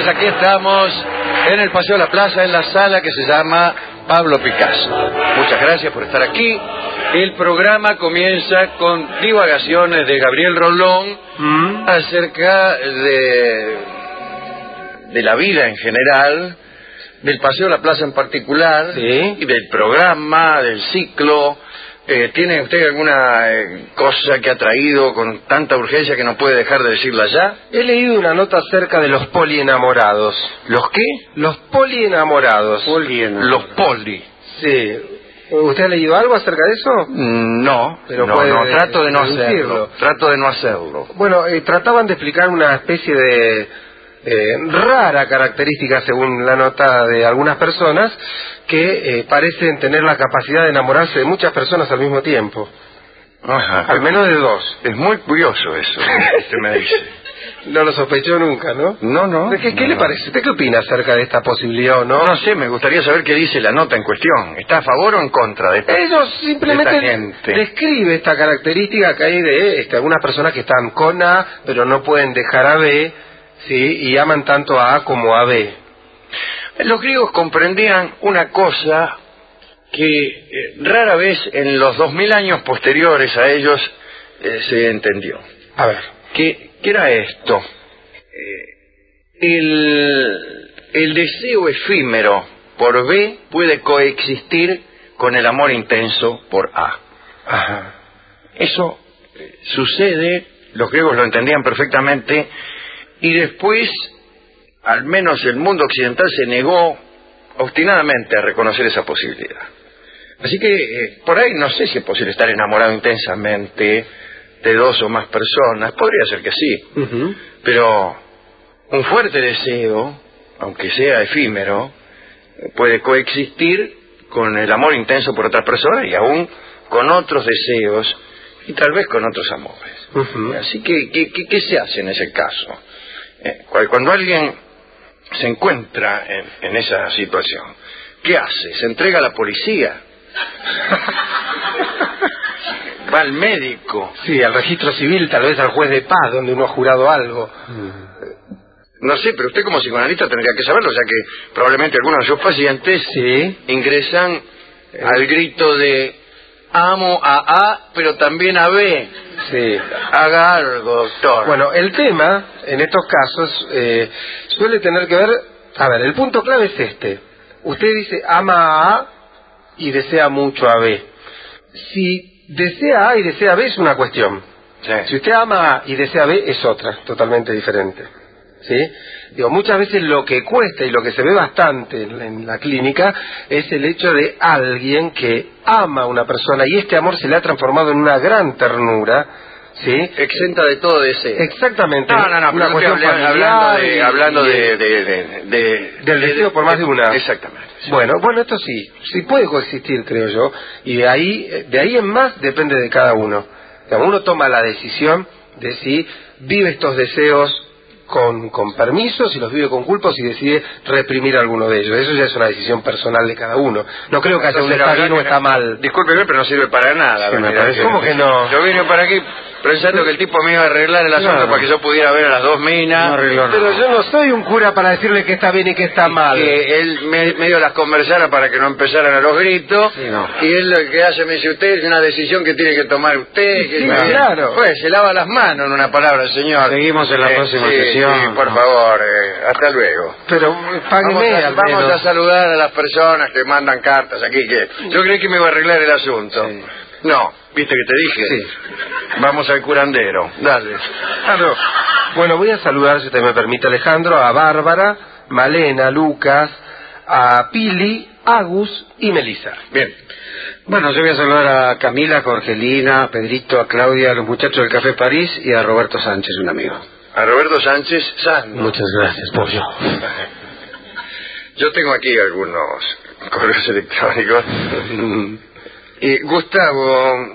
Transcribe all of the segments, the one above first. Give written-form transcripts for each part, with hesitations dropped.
señores, aquí estamos en el Paseo de la Plaza, en la sala que se llama Pablo Picasso. Muchas gracias por estar aquí. El programa comienza con divagaciones de Gabriel Rolón acerca de la vida en general, del Paseo de la Plaza en particular, ¿sí? Y del programa, del ciclo. ¿Tiene usted alguna cosa que ha traído con tanta urgencia que no puede dejar de decirla ya? He leído una nota acerca de los polienamorados. ¿Los qué? Los polienamorados. Los poli. Sí. ¿Usted ha leído algo acerca de eso? No, pero no, trato de no hacerlo. Trato de no hacerlo. Bueno, trataban de explicar una especie de rara característica, según la nota de algunas personas, que parecen tener la capacidad de enamorarse de muchas personas al mismo tiempo. Ajá. Al menos de dos. Es muy curioso eso, usted me dice. No lo sospechó nunca, ¿no? No. ¿Qué le parece? ¿Usted qué opina acerca de esta posibilidad o no? No sé, me gustaría saber qué dice la nota en cuestión. ¿Está a favor o en contra de esta, Ellos simplemente de esta gente? Describe esta característica que hay de algunas personas que están con A, pero no pueden dejar a B, ¿sí? Y aman tanto a A como a B. Los griegos comprendían una cosa que rara vez en los 2000 años posteriores a ellos se entendió. A ver. ¿Qué era esto? El deseo efímero por B puede coexistir con el amor intenso por A. Ajá. Eso sucede, los griegos lo entendían perfectamente, y después, al menos el mundo occidental se negó obstinadamente a reconocer esa posibilidad. Así que por ahí no sé si es posible estar enamorado intensamente de dos o más personas. Podría ser que sí, pero un fuerte deseo, aunque sea efímero, puede coexistir con el amor intenso por otra persona y aún con otros deseos y tal vez con otros amores. Así que ¿qué se hace en ese caso? Cuando alguien se encuentra en esa situación, ¿qué hace? ¿Se entrega a la policía? ¿Va al médico? Sí, al registro civil, tal vez al juez de paz, donde uno ha jurado algo. No sé, pero usted como psicoanalista tendría que saberlo, ya que probablemente algunos de sus pacientes ingresan al grito de amo a A, pero también a B. Sí. Haga algo, doctor. Bueno, el tema, en estos casos, suele tener que ver... A ver, el punto clave es este. Usted dice ama a A y desea mucho a B. Si desea A y desea B es una cuestión. Sí. Si usted ama A y desea B es otra, totalmente diferente. ¿Sí? Digo, muchas veces lo que cuesta y lo que se ve bastante en la clínica es el hecho de alguien que ama a una persona y este amor se le ha transformado en una gran ternura, ¿sí? Exenta de todo deseo. Exactamente. No, una cuestión hablando del deseo por más de una. Exactamente. Sí. Bueno, esto sí puede coexistir, creo yo, y de ahí en más depende de cada uno. Cada uno toma la decisión de si vive estos deseos con permiso, si los vive con culpa, o si decide reprimir alguno de ellos. Eso ya es una decisión personal de cada uno. No creo que haya un está bien o está mal. Discúlpeme, pero no sirve para nada. Sí, me parece. ¿Cómo que no? Yo vine para aquí pensando que el tipo me iba a arreglar el asunto para que yo pudiera ver a las dos minas. No arregló, pero yo no soy un cura para decirle que está bien y que está mal. Que él medio las conversara para que no empezaran a los gritos. Sí, no. Y él lo que hace, me dice, usted es una decisión que tiene que tomar usted. Sí, claro. Pues se lava las manos, en una palabra, señor. Seguimos en la próxima sesión. Sí, por favor, hasta luego. Pero págueme al menos. Vamos a saludar a las personas que mandan cartas aquí. Que yo creí que me iba a arreglar el asunto. Sí. No, ¿viste que te dije? Sí. Vamos al curandero. Dale. Claro. Bueno, voy a saludar, si usted me permite, Alejandro, a Bárbara, Malena, Lucas, a Pili, Agus y Melissa. Bien. Bueno, yo voy a saludar a Camila, a Jorgelina, a Pedrito, a Claudia, a los muchachos del Café París y a Roberto Sánchez, un amigo. A Roberto Sánchez Sando. Muchas gracias, pollo. Yo tengo aquí algunos correos electrónicos. Gustavo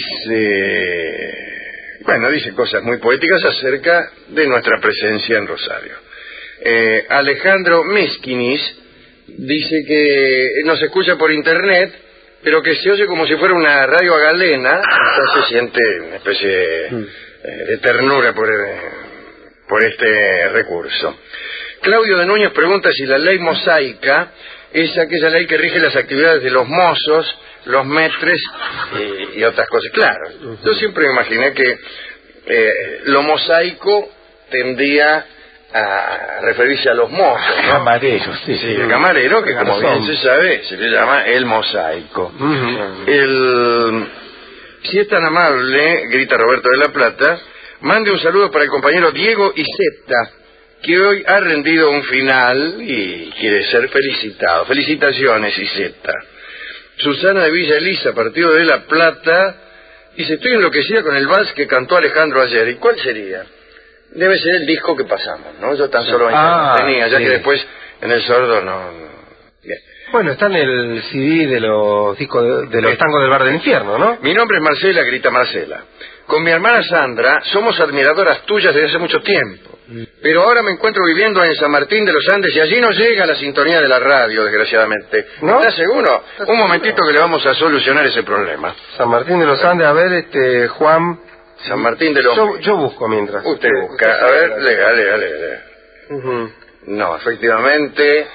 dice cosas muy poéticas acerca de nuestra presencia en Rosario. Alejandro Meskinis dice que nos escucha por internet, pero que se oye como si fuera una radio galena. Entonces siente una especie de ternura por este recurso. Claudio de Núñez pregunta si la ley mosaica es aquella ley que rige las actividades de los mozos, los metres y otras cosas. Claro, yo siempre me imaginé que lo mosaico tendía a referirse a los mozos, ¿no? Camareros, sí. El camarero, que como bien se sabe, se le llama el mosaico. Si es tan amable, grita Roberto de la Plata, mande un saludo para el compañero Diego Iseta, que hoy ha rendido un final y quiere ser felicitado. Felicitaciones, Iseta. Susana de Villa Elisa, partido de La Plata, dice: estoy enloquecida con el vals que cantó Alejandro ayer. ¿Y cuál sería? Debe ser el disco que pasamos, ¿no? Yo tan solo tenía, ya que después en el sordo no. Bien. Bueno, está en el CD de los discos de los tangos del Bar del Infierno, ¿no? Mi nombre es Marcela, grita Marcela. Con mi hermana Sandra somos admiradoras tuyas desde hace mucho tiempo. Pero ahora me encuentro viviendo en San Martín de los Andes y allí no llega la sintonía de la radio, desgraciadamente. ¿No? ¿Estás seguro? Un momentito que le vamos a solucionar ese problema. San Martín de los Andes, a ver, Juan. San Martín de los... Yo busco mientras. Usted busca. A ver, lea. No, efectivamente...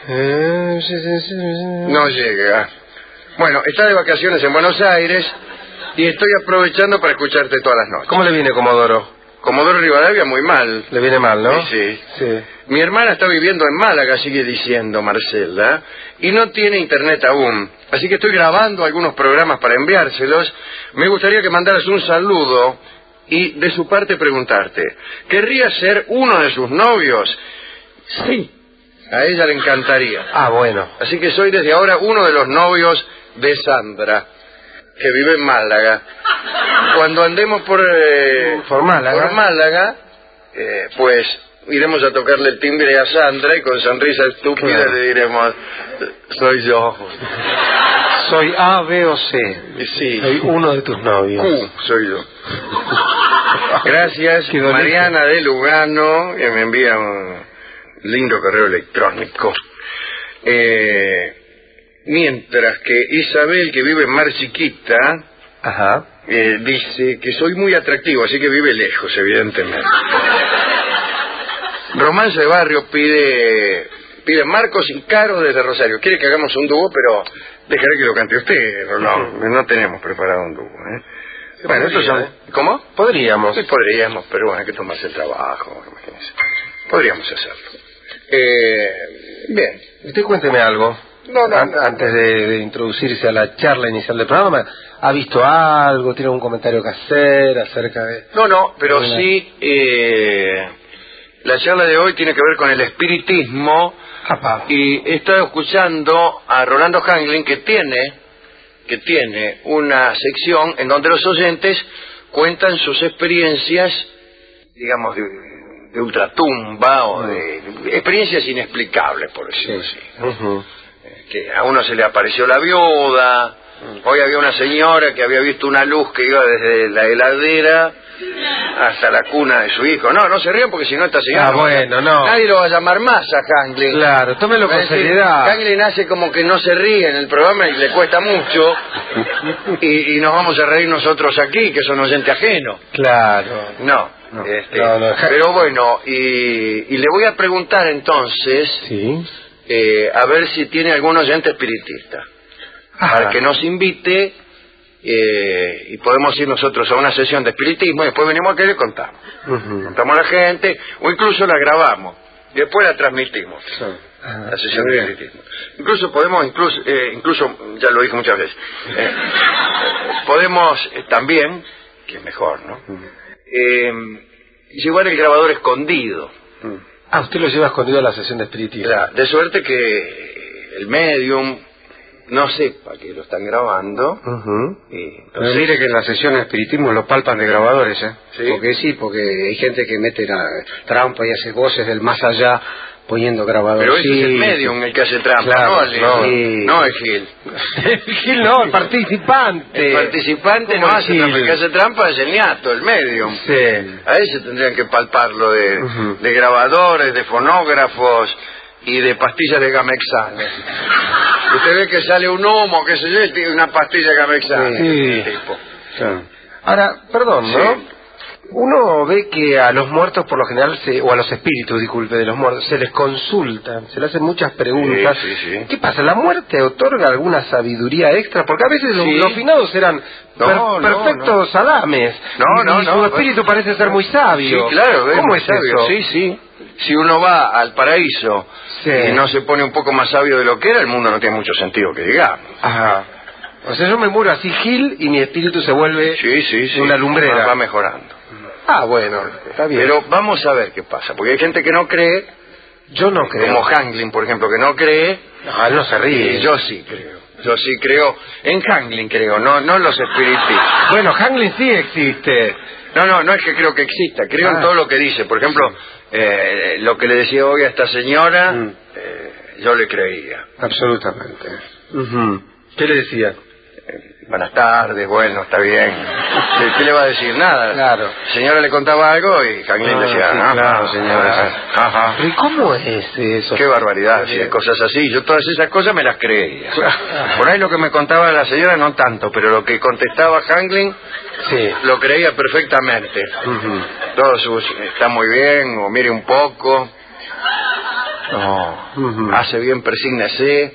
no llega. Bueno, está de vacaciones en Buenos Aires y estoy aprovechando para escucharte todas las noches. ¿Cómo le viene, Comodoro? Comodoro Rivadavia, muy mal. Le viene mal, ¿no? Sí. Mi hermana está viviendo en Málaga, sigue diciendo Marcela, y no tiene internet aún. Así que estoy grabando algunos programas para enviárselos. Me gustaría que mandaras un saludo y de su parte preguntarte, ¿querrías ser uno de sus novios? Sí. A ella le encantaría. Ah, bueno. Así que soy desde ahora uno de los novios de Sandra, que vive en Málaga. Cuando andemos por Málaga, pues iremos a tocarle el timbre a Sandra y con sonrisa estúpida le diremos: soy yo. Soy A, B o C. Sí. Soy uno de tus novios. Soy yo. Gracias, Mariana de Lugano, que me envía un lindo correo electrónico. Mientras que Isabel, que vive en Mar Chiquita, dice que soy muy atractivo, así que vive lejos, evidentemente. Romance de Barrio pide Marcos y Caro desde Rosario. Quiere que hagamos un dúo, pero dejaré que lo cante usted, no tenemos preparado un dúo, Bueno, estos son... ¿Cómo? Podríamos. Sí, podríamos, pero bueno, hay que tomarse el trabajo, imagínense. Podríamos hacerlo. Bien. Usted cuénteme algo. No. Antes de introducirse a la charla inicial del programa, ¿ha visto algo? ¿Tiene algún comentario que hacer acerca de...? No, pero sí, la charla de hoy tiene que ver con el espiritismo. Y he estado escuchando a Rolando Hanglin, que tiene una sección en donde los oyentes cuentan sus experiencias, digamos, de ultratumba o de experiencias inexplicables, por decirlo así. Que a uno se le apareció la viuda. Hoy había una señora que había visto una luz que iba desde la heladera hasta la cuna de su hijo. No se rían porque si no esta señora... bueno, no. Nadie lo va a llamar más a Hanglin. Claro, tómelo con seriedad. Hanglin hace como que no se ríe en el programa y le cuesta mucho. y nos vamos a reír nosotros aquí, que son oyente ajeno. Claro. No. Pero bueno, y le voy a preguntar entonces... Sí. A ver si tiene algún oyente espiritista. Para que nos invite y podemos ir nosotros a una sesión de espiritismo y después venimos aquí y le contamos. Contamos a la gente o incluso la grabamos y después la transmitimos. La sesión de espiritismo. Incluso podemos, incluso ya lo dije muchas veces, podemos también, que es mejor, ¿no? Llevar el grabador escondido. Usted lo lleva escondido a la sesión de espiritismo. Claro, de suerte que el medium no sepa que lo están grabando. Pero mire que en la sesión de espiritismo lo palpan de grabadores, ¿Sí? Porque hay gente que mete la trampa y hace voces del más allá poniendo grabadores. Pero ese es el medium el que hace trampa, claro, no el Gil. El Gil no, el participante. El participante no hace trampa, el que hace trampa es el niato, el medium. Sí. A ese tendrían que palparlo de grabadores, de fonógrafos y de pastillas de Gamexana. Usted ve que sale un humo, que se yo, tiene una pastilla de Gamexana. Sí. Tipo. Ahora, perdón, ¿no? uno ve que a los muertos por lo general, o a los espíritus, disculpe, de los muertos, se les consultan, se les hacen muchas preguntas. Sí. ¿Qué pasa? ¿La muerte otorga alguna sabiduría extra? Porque a veces los finados eran perfectos salames. Y su espíritu parece ser muy sabio. Sí, claro. ¿Cómo es sabio. eso? Sí. Si uno va al paraíso y no se pone un poco más sabio de lo que era, el mundo no tiene mucho sentido que digamos. Ajá. O sea, yo me muero así gil y mi espíritu se vuelve una lumbrera. Va mejorando. Bueno, está bien. Pero vamos a ver qué pasa, porque hay gente que no cree. Yo no creo. Como Hanglin, por ejemplo, que no cree. No, él no se ríe. Yo sí creo. Yo sí creo. En Hanglin creo, no en los espiritistas. Bueno, Hanglin sí existe. No es que creo que exista, creo en todo lo que dice. Por ejemplo, lo que le decía hoy a esta señora, yo le creía. Absolutamente. ¿Qué le decía? Buenas tardes, bueno, está bien. ¿Qué le va a decir? Nada. Claro. La señora le contaba algo y Hanglin decía, claro, señora. Ajá. ¿Y cómo es eso? Qué barbaridad, sí, cosas así. Yo todas esas cosas me las creía. Por ahí lo que me contaba la señora no tanto, pero lo que contestaba Hanglin, lo creía perfectamente. Todos está muy bien, o mire un poco. No, hace bien, persígnese.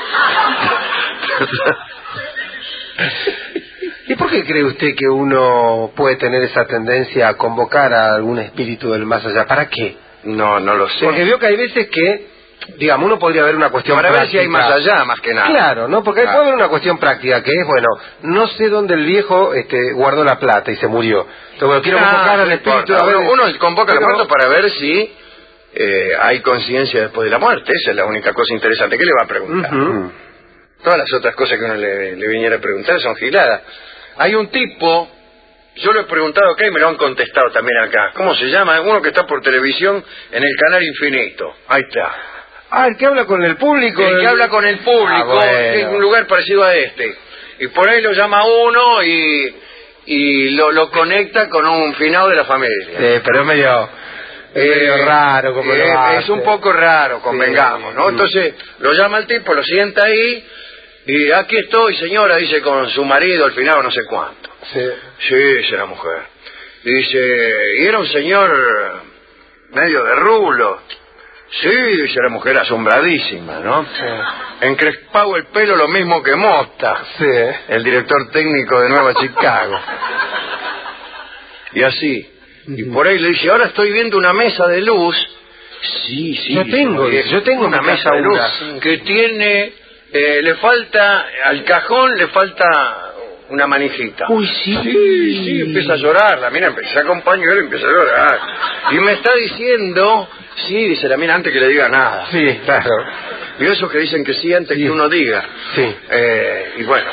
¿Y por qué cree usted que uno puede tener esa tendencia a convocar a algún espíritu del más allá? ¿Para qué? No lo sé. Porque veo que hay veces que, digamos, uno podría ver una cuestión práctica. Para ver si hay más allá, más que nada. Claro, ¿no? Porque puede haber una cuestión práctica, que es, bueno, no sé dónde el viejo guardó la plata y se murió. Entonces, bueno, quiero convocar al espíritu. Uno convoca al muerto para ver si hay conciencia después de la muerte. Esa es la única cosa interesante. ¿Qué le va a preguntar? Todas las otras cosas que uno le viniera a preguntar son giladas. Hay un tipo, yo lo he preguntado acá y me lo han contestado también acá. ¿Cómo se llama? Uno que está por televisión en el canal Infinito. Ahí está. El que habla con el público. El que habla con el público, en un lugar parecido a este. Y por ahí lo llama uno y lo conecta con un finado de la familia. Pero es medio raro como lo hace. Es un poco raro, convengamos, ¿no? Entonces lo llama el tipo, lo sienta ahí. Y aquí estoy, señora, dice, con su marido, al final no sé cuánto. Sí, dice la mujer. Dice, y era un señor medio de rulo. Sí, dice la mujer, asombradísima, ¿no? Encrespado el pelo lo mismo que Mota, el director técnico de Nueva Chicago. Y así. Y por ahí le dice, ahora estoy viendo una mesa de luz. Sí, yo tengo una mesa de luz que tiene... le falta, al cajón le falta una manijita. Uy, sí. Sí, empieza a llorar. La mina empieza a acompañar y empieza a llorar. Y me está diciendo, dice la mina antes que le diga nada. Sí, claro. Y esos que dicen que sí antes que uno diga. Sí. Y bueno.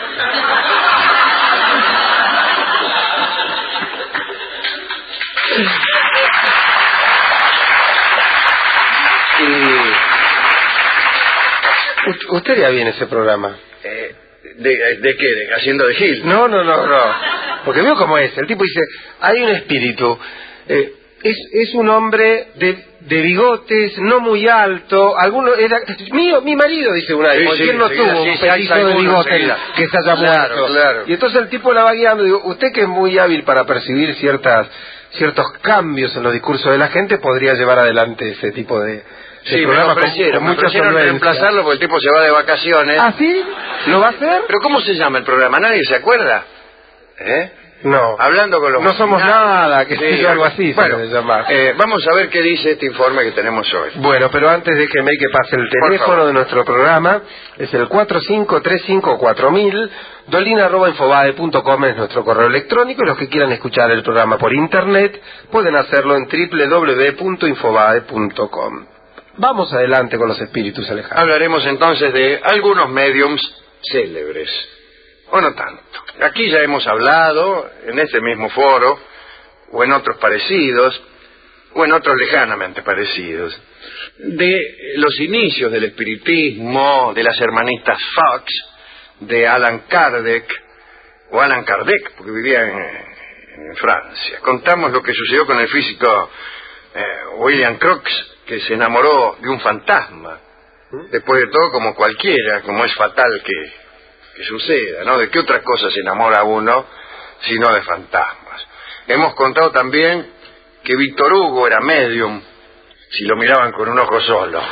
Usted haría bien ese programa. ¿De qué? ¿Haciendo de Gil? No. Porque veo cómo es. El tipo dice, hay un espíritu. Es un hombre de bigotes, no muy alto. Mi marido, dice una vez. ¿Quién no tuvo un petizo de bigotes que se haya muerto? Claro. Y entonces el tipo la va guiando. Digo, usted que es muy hábil para percibir ciertos cambios en los discursos de la gente, podría llevar adelante ese tipo de programa me ofrecieron reemplazarlo porque el tipo se va de vacaciones. ¿Ah, sí? ¿Lo va a hacer? ¿Pero cómo se llama el programa? ¿Nadie se acuerda? No. Hablando con los... No somos nada, que sí, algo así. Bueno, vamos a ver qué dice este informe que tenemos hoy. Bueno, pero antes déjeme que pase el teléfono de nuestro programa. Es el 45354000. dolina@infobae.com es nuestro correo electrónico, y los que quieran escuchar el programa por internet pueden hacerlo en www.infobae.com. Vamos adelante con los espíritus, Alejandro. Hablaremos entonces de algunos mediums célebres, o no tanto. Aquí ya hemos hablado, en este mismo foro, o en otros parecidos, o en otros lejanamente parecidos, de los inicios del espiritismo, de las hermanitas Fox, de Allan Kardec, porque vivía en Francia. Contamos lo que sucedió con el físico William Crookes, que se enamoró de un fantasma. Después de todo, como cualquiera, como es fatal que suceda, ¿no? ¿De qué otra cosa se enamora uno sino de fantasmas? Hemos contado también que Víctor Hugo era medium, si lo miraban con un ojo solo.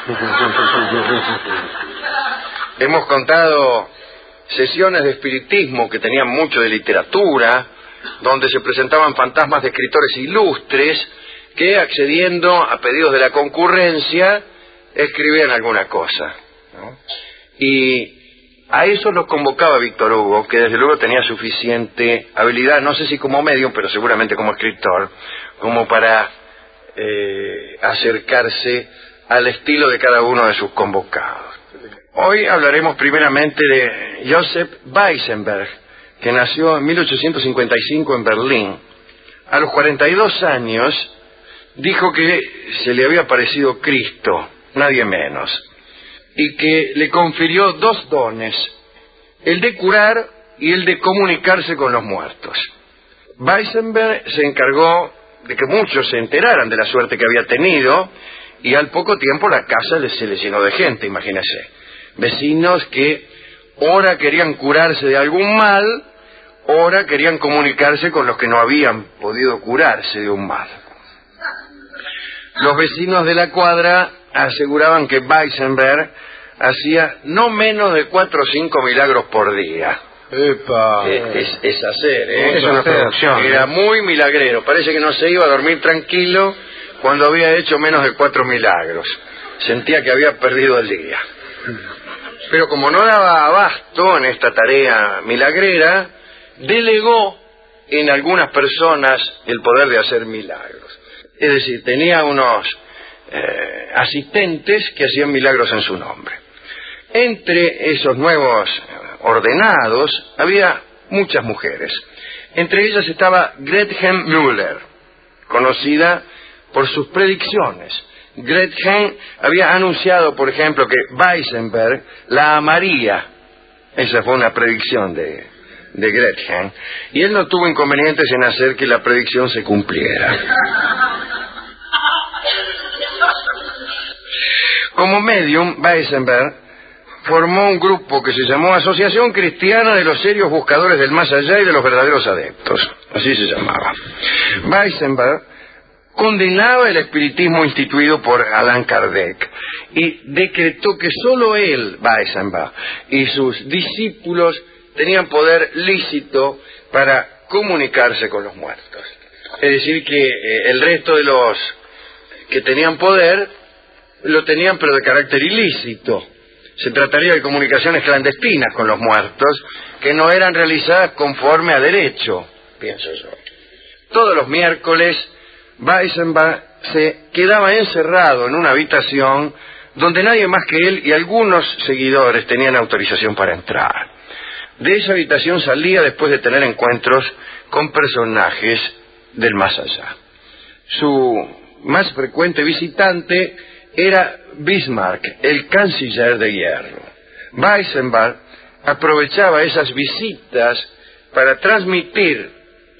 Hemos contado sesiones de espiritismo que tenían mucho de literatura, donde se presentaban fantasmas de escritores ilustres que, accediendo a pedidos de la concurrencia, escribían alguna cosa, ¿no? Y a eso los convocaba Víctor Hugo, que desde luego tenía suficiente habilidad, no sé si como medium, pero seguramente como escritor, como para acercarse al estilo de cada uno de sus convocados. Hoy hablaremos primeramente de Joseph Weisenberg, que nació en 1855 en Berlín. A los 42 años dijo que se le había aparecido Cristo, nadie menos, y que le confirió dos dones, el de curar y el de comunicarse con los muertos. Weisenberg se encargó de que muchos se enteraran de la suerte que había tenido, y al poco tiempo la casa se le llenó de gente, imagínese. Vecinos que ora querían curarse de algún mal, ora querían comunicarse con los que no habían podido curarse de un mal. Los vecinos de la cuadra aseguraban que Weisenberg hacía no menos de 4 o 5 milagros por día. ¡Epa! Es hacer, ¿eh? Es una producción. Era muy milagrero. Parece que no se iba a dormir tranquilo cuando había hecho menos de 4 milagros. Sentía que había perdido el día. Pero como no daba abasto en esta tarea milagrera, delegó en algunas personas el poder de hacer milagros. Es decir, tenía unos asistentes que hacían milagros en su nombre. Entre esos nuevos ordenados había muchas mujeres. Entre ellas estaba Gretchen Müller, conocida por sus predicciones. Gretchen había anunciado, por ejemplo, que Weisenberg la amaría. Esa fue una predicción de Gretchen. Y él no tuvo inconvenientes en hacer que la predicción se cumpliera. Como medium, Weisenberg formó un grupo que se llamó Asociación Cristiana de los Serios Buscadores del Más Allá y de los Verdaderos Adeptos. Así se llamaba. Weisenberg condenaba el espiritismo instituido por Allan Kardec y decretó que solo él, Weisenberg, y sus discípulos tenían poder lícito para comunicarse con los muertos. Es decir, que el resto de los que tenían poder lo tenían, pero de carácter ilícito. Se trataría de comunicaciones clandestinas con los muertos que no eran realizadas conforme a derecho, pienso yo. Todos los miércoles Weisenberg se quedaba encerrado en una habitación donde nadie más que él y algunos seguidores tenían autorización para entrar. De esa habitación salía después de tener encuentros con personajes del más allá. Su más frecuente visitante era Bismarck, el canciller de hierro. Weisenberg aprovechaba esas visitas para transmitir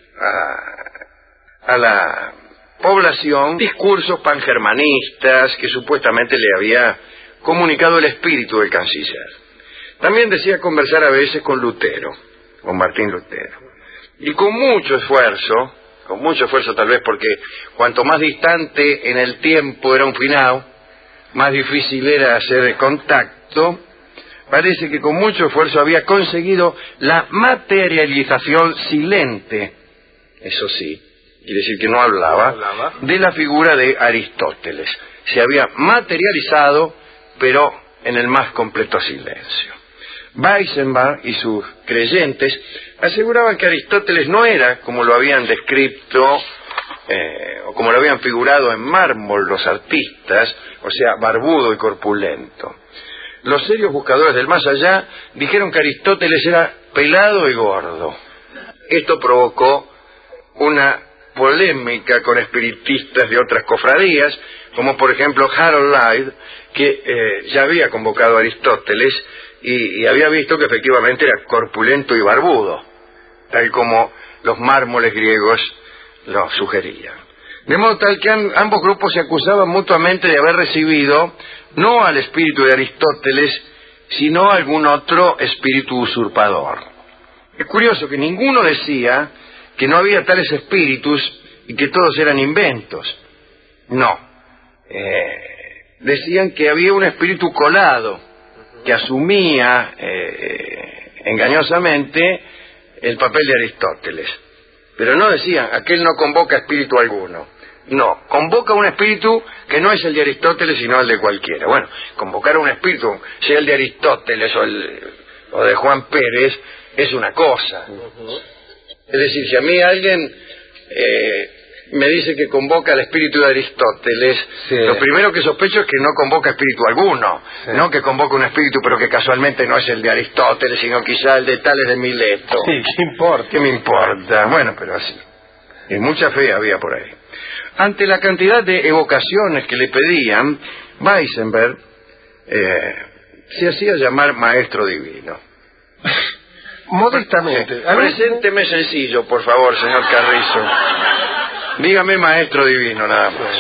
a la población discursos pangermanistas que supuestamente le había comunicado el espíritu del canciller. También decía conversar a veces con Lutero, con Martín Lutero. Y con mucho esfuerzo tal vez porque cuanto más distante en el tiempo era un finado, más difícil era hacer contacto, parece que con mucho esfuerzo había conseguido la materialización silente, eso sí, quiere decir que no hablaba, de la figura de Aristóteles. Se había materializado, pero en el más completo silencio. Weisenberg y sus creyentes aseguraban que Aristóteles no era como lo habían descrito o como lo habían figurado en mármol los artistas, o sea, barbudo y corpulento. Los serios buscadores del más allá dijeron que Aristóteles era pelado y gordo. Esto provocó una polémica con espiritistas de otras cofradías, como por ejemplo Harold Lloyd, que ya había convocado a Aristóteles y había visto que efectivamente era corpulento y barbudo, tal como los mármoles griegos lo sugerían. De modo tal que ambos grupos se acusaban mutuamente de haber recibido no al espíritu de Aristóteles, sino a algún otro espíritu usurpador. Es curioso que ninguno decía que no había tales espíritus y que todos eran inventos. No. Decían que había un espíritu colado que asumía engañosamente el papel de Aristóteles. Pero no decían, aquel no convoca espíritu alguno. No, convoca un espíritu que no es el de Aristóteles, sino el de cualquiera. Bueno, convocar a un espíritu, sea el de Aristóteles o de Juan Pérez, es una cosa. Es decir, si a mí alguien me dice que convoca al espíritu de Aristóteles, sí, lo primero que sospecho es que no convoca espíritu alguno, sí, no que convoca un espíritu pero que casualmente no es el de Aristóteles, sino quizá el de Tales de Mileto. Sí, ¿qué importa? ¿Qué me importa? Bueno, pero así. Y mucha fe había por ahí. Ante la cantidad de evocaciones que le pedían, Weisenberg se hacía llamar maestro divino. Modestamente. Presénteme sencillo, por favor, señor Carrizo. Dígame maestro divino, nada más.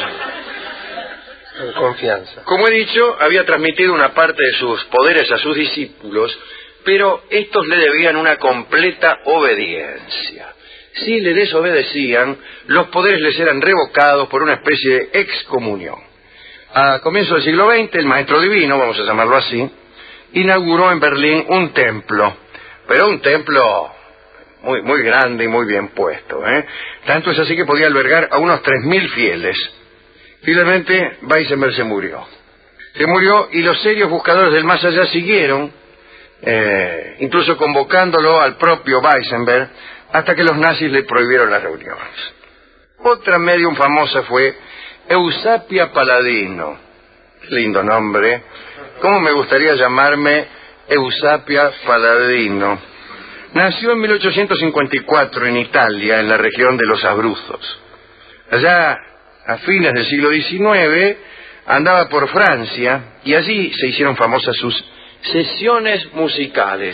Con confianza. Como he dicho, había transmitido una parte de sus poderes a sus discípulos, pero estos le debían una completa obediencia. Si le desobedecían, los poderes les eran revocados por una especie de excomunión. A comienzos del siglo XX, el maestro divino, vamos a llamarlo así, inauguró en Berlín un templo, pero un templo muy, muy grande y muy bien puesto, Tanto es así que podía albergar a unos 3.000 fieles. Finalmente, Weisenberg se murió. Se murió y los serios buscadores del más allá siguieron, incluso convocándolo al propio Weisenberg, hasta que los nazis le prohibieron las reuniones. Otra medium famosa fue Eusapia Paladino. Lindo nombre. ¿Cómo me gustaría llamarme Eusapia Paladino? Nació en 1854 en Italia, en la región de los Abruzos. Allá, a fines del siglo XIX, andaba por Francia y allí se hicieron famosas sus sesiones musicales.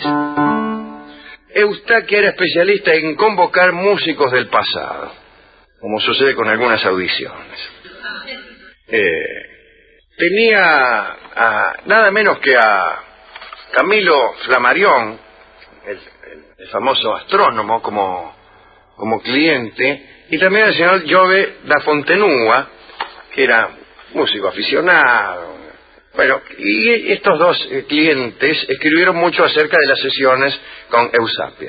Eustaquia era especialista en convocar músicos del pasado, como sucede con algunas audiciones. Tenía nada menos que a Camilo Flammarion, el famoso astrónomo, como cliente, y también al señor Jove da Fontenua, que era músico aficionado. Bueno, y estos dos clientes escribieron mucho acerca de las sesiones con Eusapia.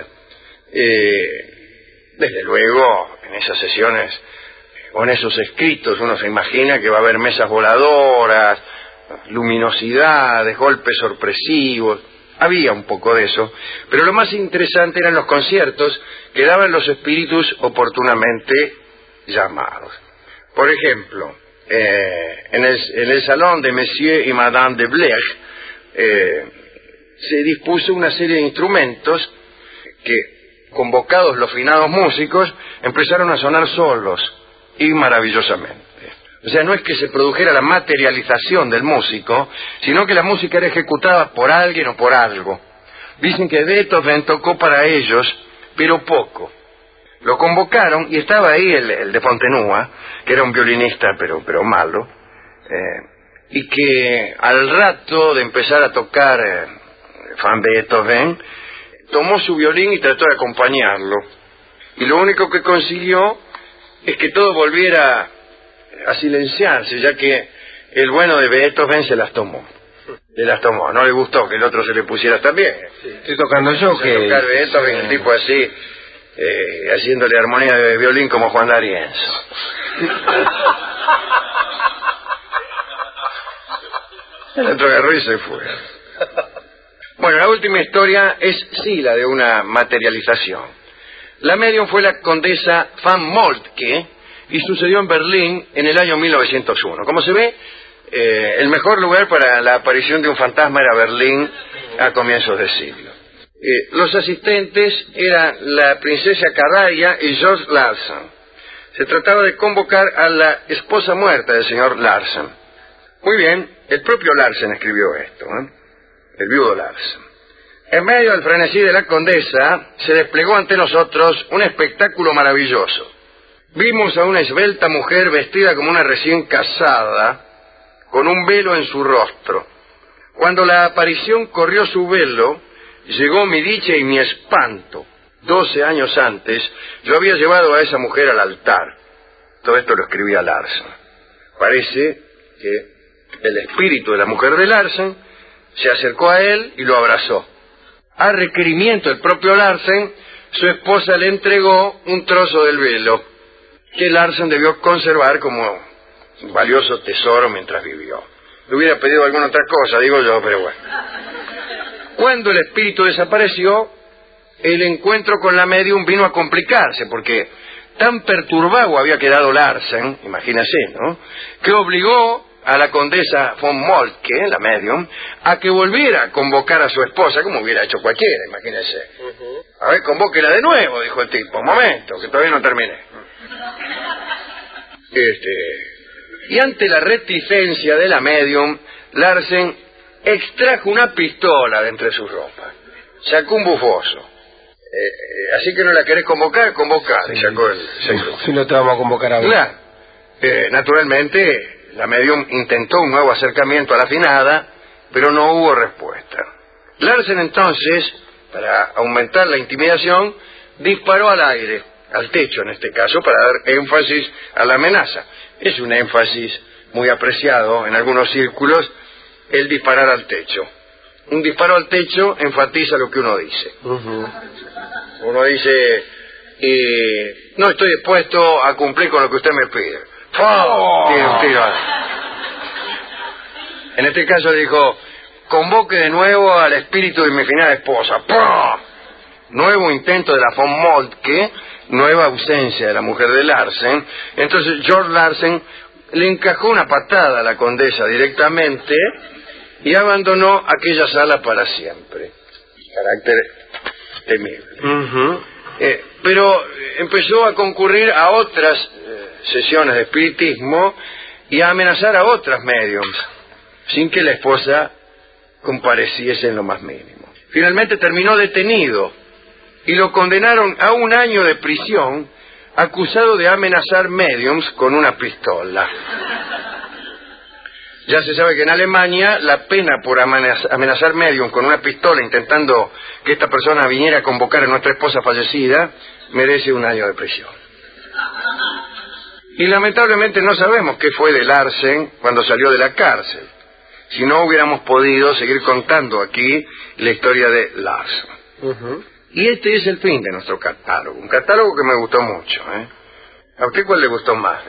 Desde luego, en esas sesiones, o en esos escritos, uno se imagina que va a haber mesas voladoras, luminosidades, golpes sorpresivos. Había un poco de eso, pero lo más interesante eran los conciertos que daban los espíritus oportunamente llamados. Por ejemplo, en el salón de Monsieur y Madame de Blech se dispuso una serie de instrumentos que, convocados los finados músicos, empezaron a sonar solos y maravillosamente. O sea, no es que se produjera la materialización del músico, sino que la música era ejecutada por alguien o por algo. Dicen que Beethoven tocó para ellos, pero poco. Lo convocaron y estaba ahí el de Fontenua, que era un violinista pero malo, y que al rato de empezar a tocar Van Beethoven, tomó su violín y trató de acompañarlo. Y lo único que consiguió es que todo volviera a silenciarse, ya que el bueno de Beethoven se las tomó. No le gustó que el otro se le pusiera también. Sí, estoy tocando yo, que tocar Beethoven, el tipo así, haciéndole armonía de violín como Juan D'Arienzo. El otro agarró y se fue. Bueno, la última historia es sí la de una materialización. La medium fue la condesa van Moltke y sucedió en Berlín en el año 1901. Como se ve, el mejor lugar para la aparición de un fantasma era Berlín a comienzos del siglo. Los asistentes eran la princesa Caraya y George Larsen. Se trataba de convocar a la esposa muerta del señor Larsen. Muy bien, el propio Larsen escribió esto, el viudo Larsen. En medio del frenesí de la condesa, se desplegó ante nosotros un espectáculo maravilloso. Vimos a una esbelta mujer vestida como una recién casada, con un velo en su rostro. Cuando la aparición corrió su velo, llegó mi dicha y mi espanto. 12 años antes, yo había llevado a esa mujer al altar. Todo esto lo escribía Larsen. Parece que el espíritu de la mujer de Larsen se acercó a él y lo abrazó. A requerimiento del propio Larsen, su esposa le entregó un trozo del velo que Larsen debió conservar como un valioso tesoro mientras vivió. Le hubiera pedido alguna otra cosa, digo yo, pero bueno. Cuando el espíritu desapareció, el encuentro con la medium vino a complicarse, porque tan perturbado había quedado Larsen, imagínese, ¿no?, que obligó a la condesa von Moltke, la medium, a que volviera a convocar a su esposa, como hubiera hecho cualquiera, imagínese. A ver, convóquela de nuevo, dijo el tipo. Un momento, que todavía no terminé. Y ante la reticencia de la medium, Larsen extrajo una pistola de entre sus ropas. Sacó un bufoso. Así que no la querés convocar, convocar. Sí. Y sacó el secreto. Si no te vamos a convocar a vos. Claro. Naturalmente, la medium intentó un nuevo acercamiento a la afinada, pero no hubo respuesta. Larsen entonces, para aumentar la intimidación, disparó al aire, al techo en este caso, para dar énfasis a la amenaza. Es un énfasis muy apreciado en algunos círculos, el disparar al techo. Un disparo al techo enfatiza lo que uno dice. Uno dice, no estoy dispuesto a cumplir con lo que usted me pide. Tiro. En este caso dijo, convoque de nuevo al espíritu de mi finada esposa. Nuevo intento de la von Moltke, nueva ausencia de la mujer de Larsen. Entonces George Larsen le encajó una patada a la condesa directamente y abandonó aquella sala para siempre. Carácter temible. Pero empezó a concurrir a otras sesiones de espiritismo y a amenazar a otras médiums, sin que la esposa compareciese en lo más mínimo. Finalmente terminó detenido y lo condenaron a 1 año de prisión, acusado de amenazar médiums con una pistola. Ya se sabe que en Alemania la pena por amenazar médiums con una pistola intentando que esta persona viniera a convocar a nuestra esposa fallecida merece 1 año de prisión. Y lamentablemente no sabemos qué fue de Larsen cuando salió de la cárcel. Si no hubiéramos podido seguir contando aquí la historia de Larsen. Y este es el fin de nuestro catálogo. Un catálogo que me gustó mucho. ¿A usted cuál le gustó más?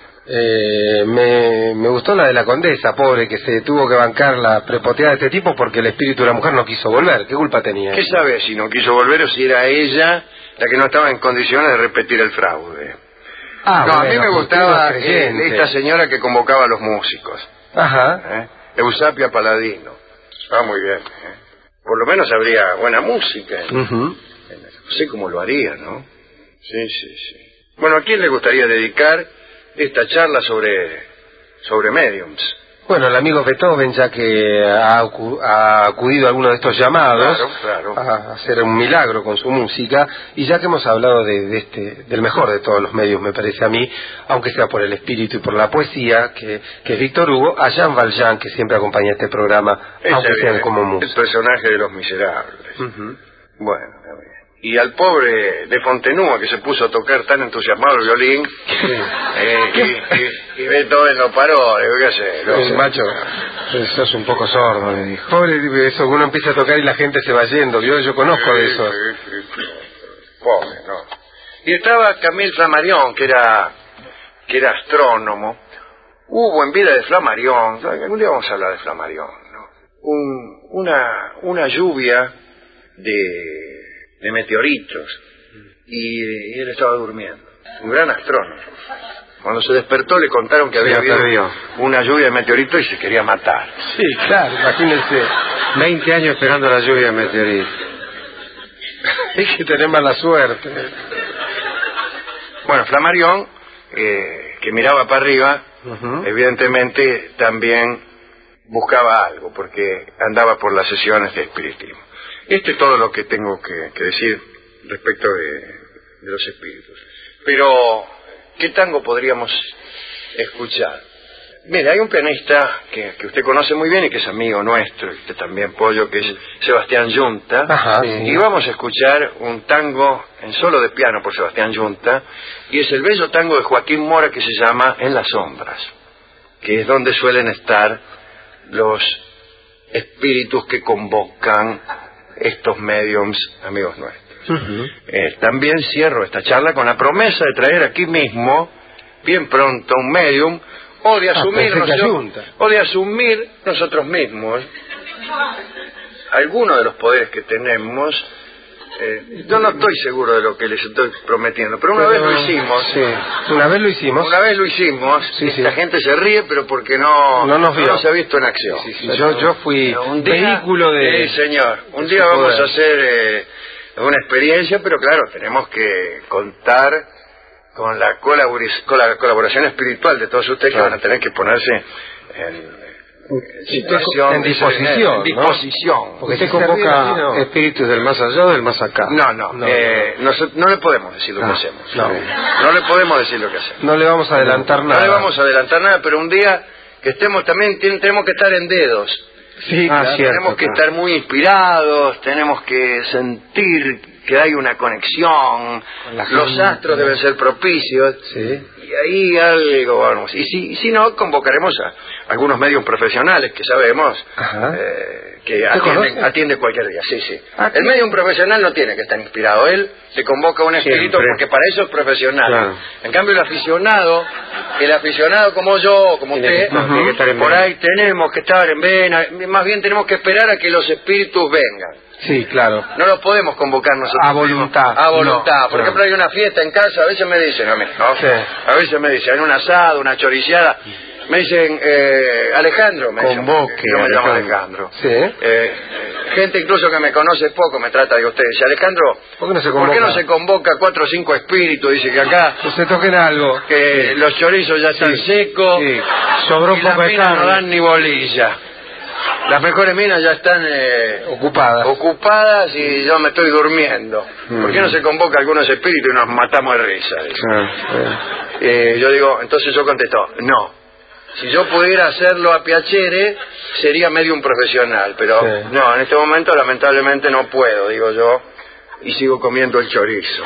Me gustó la de la condesa, pobre, que se tuvo que bancar la prepoteada de este tipo porque el espíritu de la mujer no quiso volver. ¿Qué culpa tenía? ¿Qué sabe si no quiso volver o si era ella la que no estaba en condiciones de repetir el fraude? No, bueno, a mí me gustaba esta señora que convocaba a los músicos. Eusapia Paladino. Muy bien. Por lo menos habría buena música. No sé cómo lo haría, ¿no? Sí. Bueno, ¿a quién le gustaría dedicar esta charla sobre mediums? Bueno, el amigo Beethoven, ya que ha acudido a alguno de estos llamados a hacer un milagro con su música, y ya que hemos hablado del mejor de todos los medios, me parece a mí, aunque sea por el espíritu y por la poesía, que es Víctor Hugo, a Jean Valjean, que siempre acompaña este programa, aunque sean como música. El personaje de Los Miserables. Bueno, y al pobre de Fontenua, que se puso a tocar tan entusiasmado el violín, y Beethoven lo paró, ¿qué sé? Macho, sos un poco sordo, le dijo. Pobre, eso uno empieza a tocar y la gente se va yendo, yo conozco de eso. Pobre, ¿no? Y estaba Camille Flammarion, que era astrónomo. Hubo en vida de Flammarion, algún día vamos a hablar de Flammarion, ¿no? Una lluvia de meteoritos, y él estaba durmiendo. Un gran astrónomo. Cuando se despertó le contaron que había habido una lluvia de meteoritos y se quería matar. Sí, claro, imagínense. 20 años esperando la lluvia de meteoritos. Hay que tener mala suerte. Bueno, Flammarion, que miraba para arriba, evidentemente también buscaba algo, porque andaba por las sesiones de espiritismo. Esto es todo lo que tengo que decir respecto de los espíritus. Pero, ¿qué tango podríamos escuchar? Mire, hay un pianista que usted conoce muy bien y que es amigo nuestro, y usted también, Pollo, que es Sebastián Yunta. Ajá, sí. Y vamos a escuchar un tango en solo de piano por Sebastián Yunta, y es el bello tango de Joaquín Mora que se llama En las sombras, que es donde suelen estar los espíritus que convocan estos mediums amigos nuestros. También cierro esta charla con la promesa de traer aquí mismo, bien pronto, un medium, o de asumir nosotros mismos algunos de los poderes que tenemos. Yo no estoy seguro de lo que les estoy prometiendo, pero una vez lo hicimos. Sí, una vez lo hicimos. Sí, la gente se ríe, pero porque no nos ha visto en acción. Yo fui un vehículo de... Sí, señor. Un día vamos a hacer una experiencia, pero claro, tenemos que contar con la colaboración espiritual de todos ustedes, que van a tener que ponerse en situación, en disposición, en disposición. Porque usted convoca espíritus del más allá o del más acá. No le podemos decir lo que hacemos. No le podemos decir lo que hacemos. No le vamos a adelantar nada. No le vamos a adelantar nada, pero un día que estemos también, tenemos que estar en dedos. Sí, claro, tenemos que estar muy inspirados, tenemos que sentir que hay una conexión, los astros deben ser propicios, y ahí algo vamos. Y si no, convocaremos a algunos medios profesionales que sabemos que atienden cualquier día. El medium profesional no tiene que estar inspirado, él se convoca a un espíritu porque para eso es profesional. Claro. En cambio el aficionado como yo, como usted, por ahí tenemos que estar en vena, más bien tenemos que esperar a que los espíritus vengan. Sí, claro. No los podemos convocar nosotros a voluntad. A voluntad. Por ejemplo, hay una fiesta en casa, a veces me dicen a mí, a veces me dicen, hay un asado, una choriciada, me dicen, Alejandro, me convoque. Dicen, yo me llamo Alejandro. Sí. Gente incluso que me conoce poco me trata de usted. Dice, Alejandro, ¿por qué no se convoca 4 o 5 espíritus? Dice que acá que se toquen algo. Que los chorizos ya están secos, sobró y las minas no dan ni bolilla. Las mejores minas ya están ocupadas y yo me estoy durmiendo. ¿Por qué no se convoca algunos espíritus y nos matamos de risa? Yo digo, entonces yo contesto, no. Si yo pudiera hacerlo a piacere, sería medium profesional, pero no, en este momento lamentablemente no puedo, digo yo, y sigo comiendo el chorizo.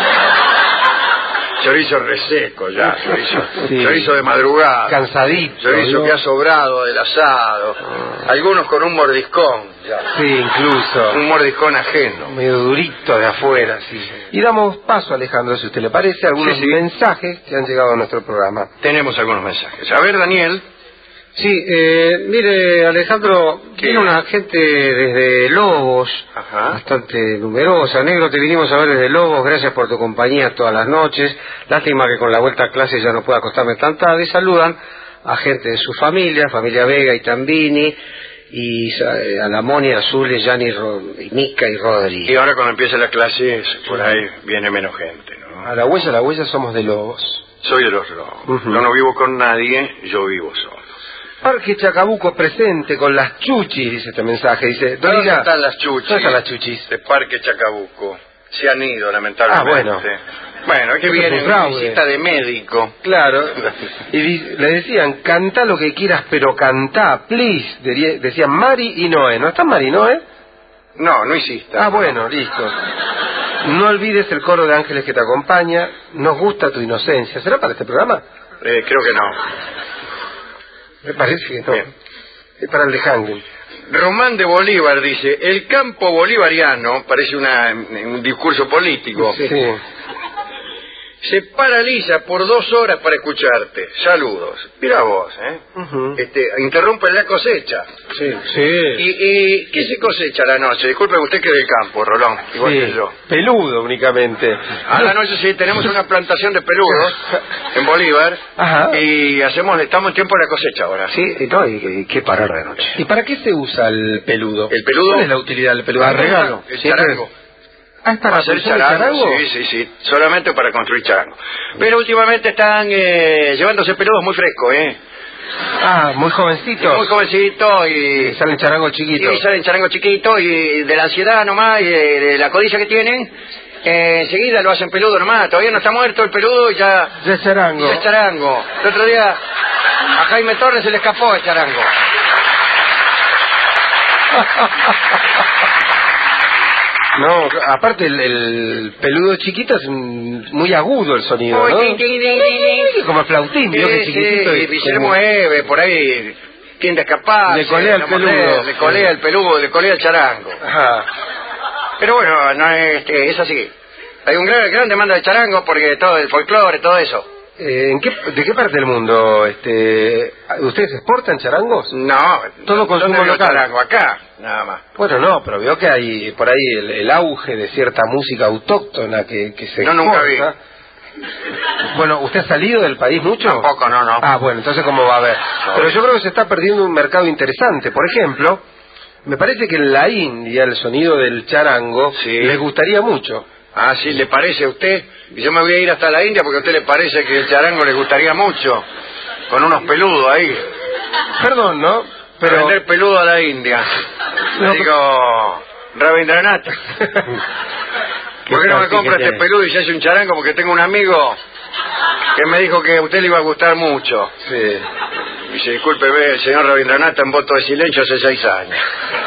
Chorizo reseco ya, chorizo de madrugada, cansadito, chorizo que ha sobrado del asado, algunos con un mordiscón ya. Sí, incluso un mordiscón ajeno, medio durito de afuera. Y damos paso, Alejandro, si usted le parece, algunos mensajes que han llegado a nuestro programa. Tenemos algunos mensajes. A ver, Daniel. Sí, mire, Alejandro, tiene una gente desde Lobos, bastante numerosa. Negro, te vinimos a ver desde Lobos, gracias por tu compañía todas las noches. Lástima que con la vuelta a clase ya no pueda acostarme tan tarde. Saludan a gente de su familia Vega y Tambini, y a la Moni, Azules, Gianni, Mica y Rodri. Y ahora cuando empiece la clase, por ahí viene menos gente, ¿no? A la huella somos de Lobos. Soy de los Lobos. Yo no vivo con nadie, yo vivo solo. Parque Chacabuco presente con las chuchis, dice este mensaje. Dice, ¿dónde están las chuchis? ¿Dónde están las chuchis? De Parque Chacabuco. Se han ido, lamentablemente. Bueno, es que viene una visita de médico. Claro. Y le decían, cantá lo que quieras, pero cantá, please. Decían Mari y Noé. ¿No está Mari y Noé? No insista. Bueno, listo. No olvides el coro de ángeles que te acompaña. Nos gusta tu inocencia. ¿Será para este programa? Creo que no. Me parece que no. Bien. Es para el de Hangul. Román de Bolívar dice, el campo bolivariano, parece un discurso político, se paraliza por 2 horas para escucharte. Saludos. Mira vos, interrumpe la cosecha. ¿Y qué se cosecha a la noche? Disculpe usted que es del campo, Rolón, igual que yo. Peludo únicamente. A la noche sí, tenemos una plantación de peludos en Bolívar. Y estamos en tiempo de la cosecha ahora. Y qué parar de noche. ¿Y para qué se usa el peludo? ¿El peludo? ¿Cuál es la utilidad del peludo? Regalo. El charango. ¿Es para hacer charango? Sí, solamente para construir charango. Pero últimamente están llevándose peludos muy frescos, muy jovencitos. Muy jovencitos y salen charango chiquitos. Y salen charango chiquitos y de la ansiedad nomás y de la codicia que tienen, enseguida lo hacen peludo nomás. Todavía no está muerto el peludo y ya es charango. El otro día A Jaime Torres se le escapó el charango. No, aparte el peludo chiquito es muy agudo el sonido, ¿no? Como el flautín, ¿vio? Que chiquitito y se mueve por ahí, tiende a escapar. Le colea el peludo. Le colea el peludo, le colea el charango. Ajá. Pero bueno, no es así. Hay un gran demanda de charango porque todo el folclore, todo eso. ¿De qué parte del mundo? ¿Ustedes exportan charangos? No, todo consumo local. Charango acá, nada más. Bueno, no, pero veo que hay por ahí el auge de cierta música autóctona que se exporta. Nunca vi. Bueno, ¿usted ha salido del país mucho? Tampoco, no. Ah, bueno, entonces ¿cómo va a ver? Pero yo creo que se está perdiendo un mercado interesante. Por ejemplo, me parece que en la India el sonido del charango les gustaría mucho. Ah, sí, ¿le parece a usted? Y yo me voy a ir hasta la India porque a usted le parece que el charango le gustaría mucho. Con unos peludos ahí. Perdón, ¿no? Pero vender peludo a la India. No, le digo, Rabindranath, ¿por qué no me compra este peludo y se hace un charango? Porque tengo un amigo que me dijo que a usted le iba a gustar mucho. Sí. Dice, disculpe, el señor Rabindranath en voto de silencio hace 6 años.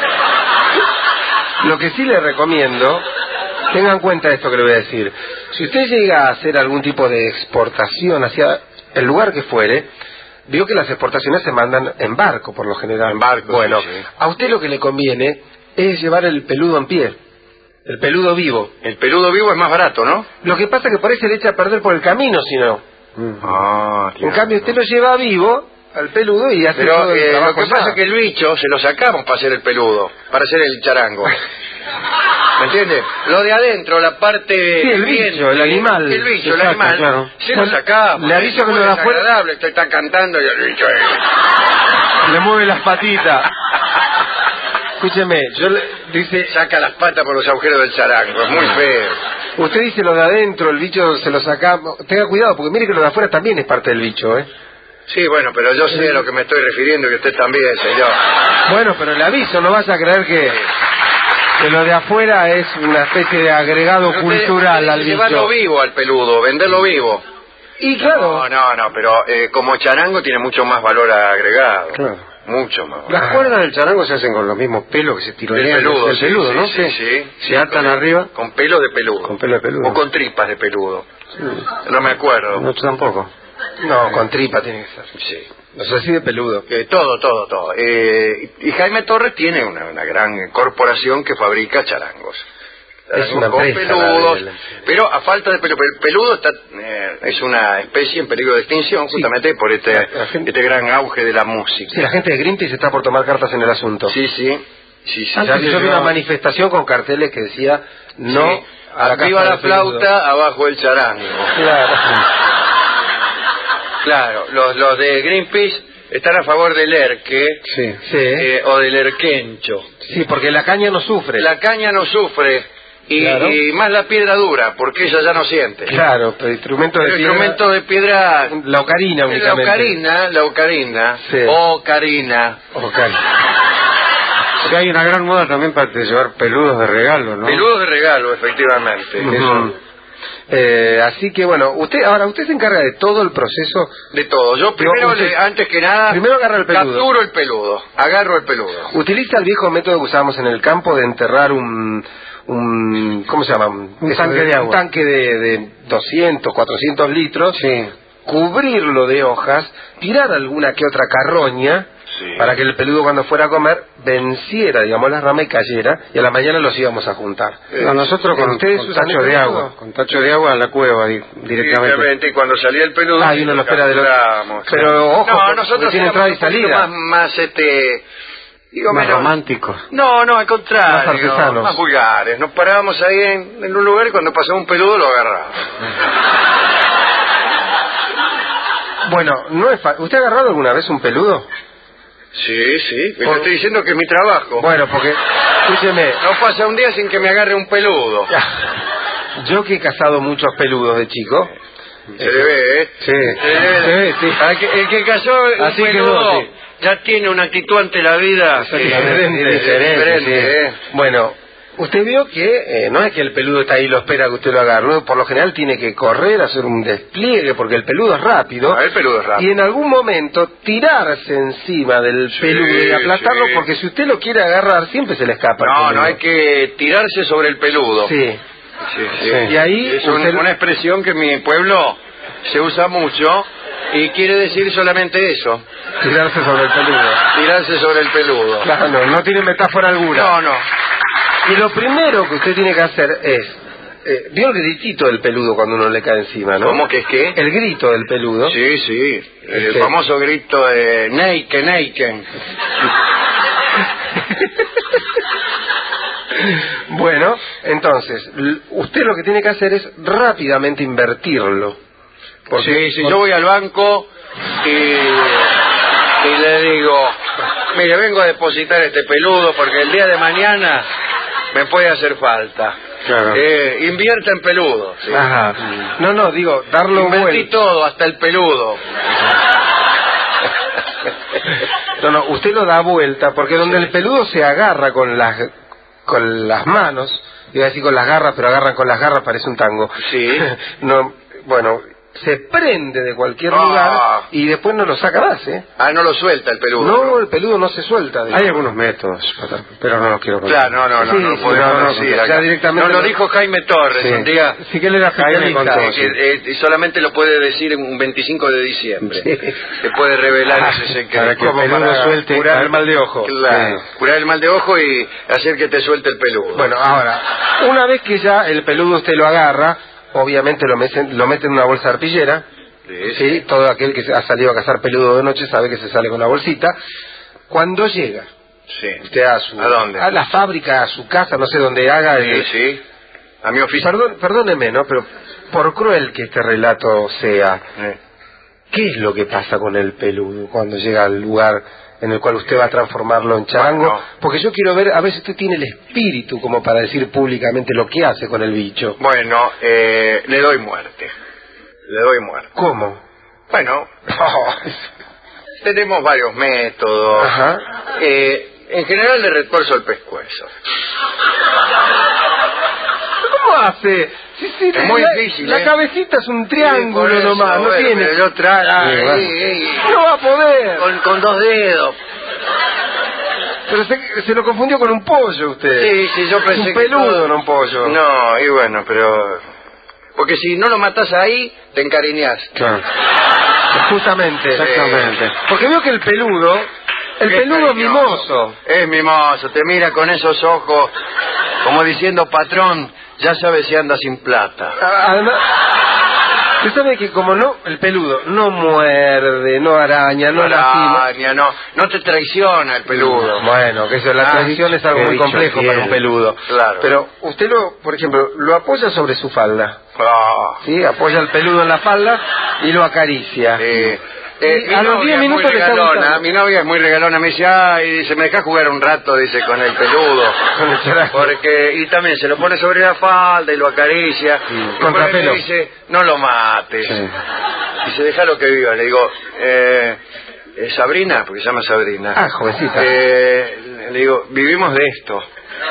Lo que sí le recomiendo, tengan en cuenta esto que le voy a decir. Si usted llega a hacer algún tipo de exportación hacia el lugar que fuere, vio que las exportaciones se mandan en barco, por lo general. En barco, bueno, sí. A usted lo que le conviene es llevar el peludo en pie, el peludo vivo. El peludo vivo es más barato, ¿no? Lo que pasa es que por ahí se le echa a perder por el camino, si no. En cambio, usted lo lleva vivo al peludo y hace todo el trabajo. Lo que pasa es que el bicho se lo sacamos para hacer el peludo, para hacer el charango. ¿Me entiende? Lo de adentro, la parte... Sí, el bicho, el animal. El bicho, el animal. Claro. Se lo sacamos. Le aviso que lo de afuera... agradable, usted está cantando y el bicho... Le mueve las patitas. Escúcheme, dice... Saca las patas por los agujeros del charango, es muy feo. Usted dice lo de adentro, el bicho se lo saca... Tenga cuidado, porque mire que lo de afuera también es parte del bicho, ¿eh? Sí, bueno, pero yo sé a lo que me estoy refiriendo y usted también, señor. Bueno, pero le aviso, no vas a creer que lo de afuera es una especie de agregado cultural al bicho. Llevarlo vivo al peludo, venderlo vivo. Y claro... No, pero como charango tiene mucho más valor agregado. Claro. Mucho más. Las cuerdas del charango se hacen con los mismos pelos que se tironean. Del peludo, ¿no? Sí. Se atan arriba. Con pelo de peludo. Con pelo de peludo. O con tripas de peludo. Sí. No me acuerdo. No, tampoco. No, con tripa tiene que ser. Sí. No sé si de peludo. Todo. Y Jaime Torres tiene una gran corporación que fabrica charangos. Es una con empresa, peludos, pero a falta de peludo. El peludo es una especie en peligro de extinción, justamente por este gran auge de la música. Sí, la gente de Greenpeace está por tomar cartas en el asunto. Sí. Antes yo vi una manifestación con carteles que decía no a la arriba la flauta, abajo el charango. Claro, los de Greenpeace están a favor del erque o del erquencho. Sí, porque la caña no sufre. La caña no sufre y más la piedra dura, porque ella ya no siente. Claro, pero instrumento de piedra... La ocarina únicamente. La ocarina. Sí. Ocarina. Sí, hay una gran moda también para llevar peludos de regalo, ¿no? Peludos de regalo, efectivamente. Así que bueno, usted se encarga de todo el proceso. De todo. Yo primero, antes que nada, agarra el peludo. Capturo el peludo, agarro el peludo. Utiliza el viejo método que usábamos en el campo de enterrar un ¿cómo se llama? Un tanque de agua. Un tanque de 200, 400 litros. Sí. Cubrirlo de hojas, tirar alguna que otra carroña. Sí. Para que el peludo cuando fuera a comer venciera, digamos, la rama y cayera, y a la mañana los íbamos a juntar. Nosotros con tacho de agua, con tacho de agua a la cueva directamente. Y cuando salía el peludo, y uno lo espera de pero ojo, nosotros tiene entrada y salida. Más más románticos. No, al contrario, más artesanos, más vulgares. Nos parábamos ahí en un lugar y cuando pasaba un peludo lo agarrábamos. Bueno, no es ¿usted ha agarrado alguna vez un peludo? Sí, le estoy diciendo que es mi trabajo. Bueno, porque, escúcheme, no pasa un día sin que me agarre un peludo. Yo que he cazado muchos peludos de chico. Se le ve, ¿eh? Sí. Se ve, sí. El que cazó un peludo ya tiene una actitud ante la vida diferente. ¿eh? Bueno, usted vio que no es que el peludo está ahí y lo espera que usted lo agarre, ¿no? Por lo general tiene que correr, hacer un despliegue, porque el peludo es rápido. El peludo es rápido. Y en algún momento tirarse encima del peludo y aplastarlo, porque si usted lo quiere agarrar, siempre se le escapa. No, hay que tirarse sobre el peludo. Sí. Y ahí es una expresión que en mi pueblo se usa mucho y quiere decir solamente eso. Tirarse sobre el peludo. Tirarse sobre el peludo. Claro, no tiene metáfora alguna. No. Y lo primero que usted tiene que hacer es... ¿vio el gritito del peludo cuando uno le cae encima, no? ¿Cómo que es qué? El grito del peludo. Sí. El famoso grito de Neiken. Bueno, entonces, usted lo que tiene que hacer es rápidamente invertirlo. Sí, yo voy al banco y le digo, mire, vengo a depositar este peludo porque el día de mañana me puede hacer falta. Claro. Invierta en peludo. ¿Sí? Ajá. No, digo, darlo vuelta. Invertí todo, hasta el peludo. No, usted lo da vuelta porque donde el peludo se agarra con las manos, iba a decir con las garras, pero agarran con las garras, parece un tango. Sí. No, bueno, se prende de cualquier lugar y después no lo saca más, ¿eh? No lo suelta el peludo. No, el peludo no se suelta. Hay algunos métodos, pero no los quiero contar. Claro, no podemos decir. Ya directamente lo dijo Jaime Torres un día. Sí, que él era Jaime contó. Y solamente lo puede decir un 25 de diciembre. Se puede revelar ese secreto. Para que el peludo suelte, curar el mal de ojo. Claro, curar el mal de ojo y hacer que te suelte el peludo. Bueno, ahora, una vez que ya el peludo usted lo agarra, obviamente lo mete en una bolsa arpillera. Sí, todo aquel que ha salido a cazar peludo de noche sabe que se sale con la bolsita. Cuando llega usted ¿A dónde? a la fábrica, a su casa, no sé dónde haga. A mi oficina. Perdóneme, ¿no? Pero por cruel que este relato sea, ¿qué es lo que pasa con el peludo cuando llega al lugar en el cual usted va a transformarlo en charango? Bueno. Porque yo quiero ver, a ver si usted tiene el espíritu como para decir públicamente lo que hace con el bicho. Bueno, le doy muerte. ¿Cómo? Bueno, tenemos varios métodos. Ajá. En general le retuerzo el pescuezo. ¿Cómo hace? Sí, es muy difícil. La cabecita es un triángulo nomás, no tiene. Yo no va a poder. Con 2 dedos. Pero se lo confundió con un pollo usted. Sí, yo pensé un peludo, no un pollo. No, y bueno, pero... Porque si no lo matás ahí, te encariñás. Claro. Justamente. Exactamente. Porque veo que el peludo es mimoso. Es mimoso, te mira con esos ojos, como diciendo, patrón, ya sabes si anda sin plata. Además, usted sabe que como el peludo no muerde, no araña, no lastima. No te traiciona el peludo. Bueno, que eso, la traición es algo muy complejo para un peludo. Claro. Pero usted por ejemplo, lo apoya sobre su falda. Sí, apoya el peludo en la falda y lo acaricia. A los 10 minutos le está gustando. Mi novia es muy regalona, me dice, dice, me deja jugar un rato, dice, con el peludo. Y también se lo pone sobre la falda y lo acaricia. Contrapelo. Dice, no lo mates. Dice, déjalo que viva. Le digo, Sabrina, porque se llama Sabrina. Jovencita. Le digo, vivimos de esto.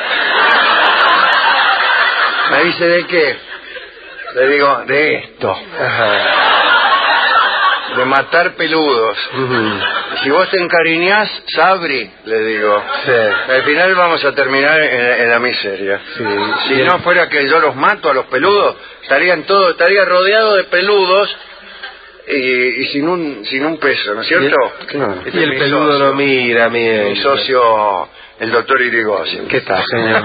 Me dice, ¿de qué? Le digo, de esto. De matar peludos. Si vos te encariñás, Sabri, le digo, al final vamos a terminar en la miseria. Si no fuera que yo los mato a los peludos, estaría rodeado de peludos y sin un peso, ¿no es cierto? Y el peludo lo mira, mi socio, el doctor Irigoyen. ¿Qué tal, señor?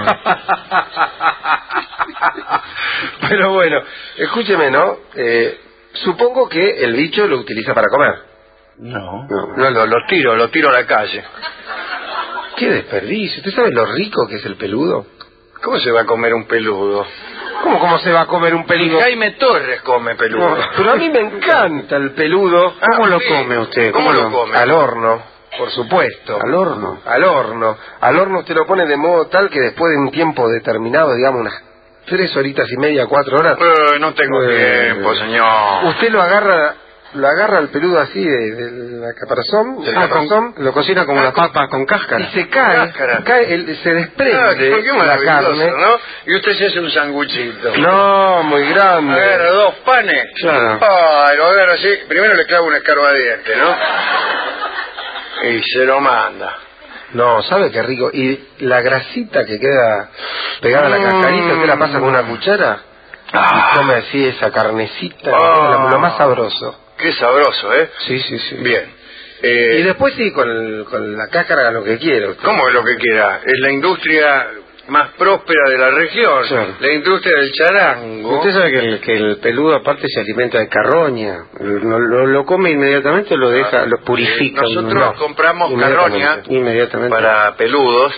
Pero bueno, escúcheme, ¿no? Supongo que el bicho lo utiliza para comer. No, lo tiro a la calle. ¡Qué desperdicio! ¿Usted sabe lo rico que es el peludo? ¿Cómo se va a comer un peludo? ¿Cómo se va a comer un peludo? Jaime Torres come peludo. Pero a mí me encanta el peludo. ¿Cómo lo come usted? ¿Cómo lo come? Al horno, por supuesto. ¿Al horno? Al horno usted lo pone de modo tal que después de un tiempo determinado, digamos unas 3 horitas y media, 4 horas... No tengo tiempo, señor. Usted lo agarra lo agarra el peludo así de la caparazón, lo cocina como las papas con cáscara. Y se cae, se desprende qué la carne, ¿no? Y usted se hace un sanguchito. No, muy grande. Agarra 2 panes. Claro. Ay, lo agarra así. Primero le clava un escarbadiente, ¿no? Y se lo manda. No, ¿sabe qué rico? Y la grasita que queda pegada a la cascarita, ¿usted la pasa con una cuchara? Y come así esa carnecita, lo más sabroso. Qué sabroso, ¿eh? Sí, sí, sí. Bien. Y después sí, con la cáscara lo que quiera. ¿Cómo es lo que quiera? Es la industria más próspera de la región, sí. La industria del charango. Usted sabe que el peludo aparte se alimenta de carroña, lo come inmediatamente, lo deja, lo purifica. Nosotros compramos carroña inmediatamente para peludos.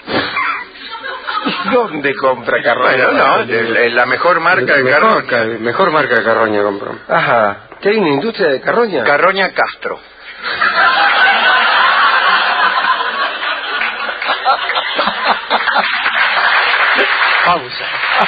¿Dónde compra carroña? Bueno, no, la mejor marca de carroña. Mejor marca de carroña compramos. Ajá. ¿Que hay una industria de carroña? Carroña Castro. Pausa.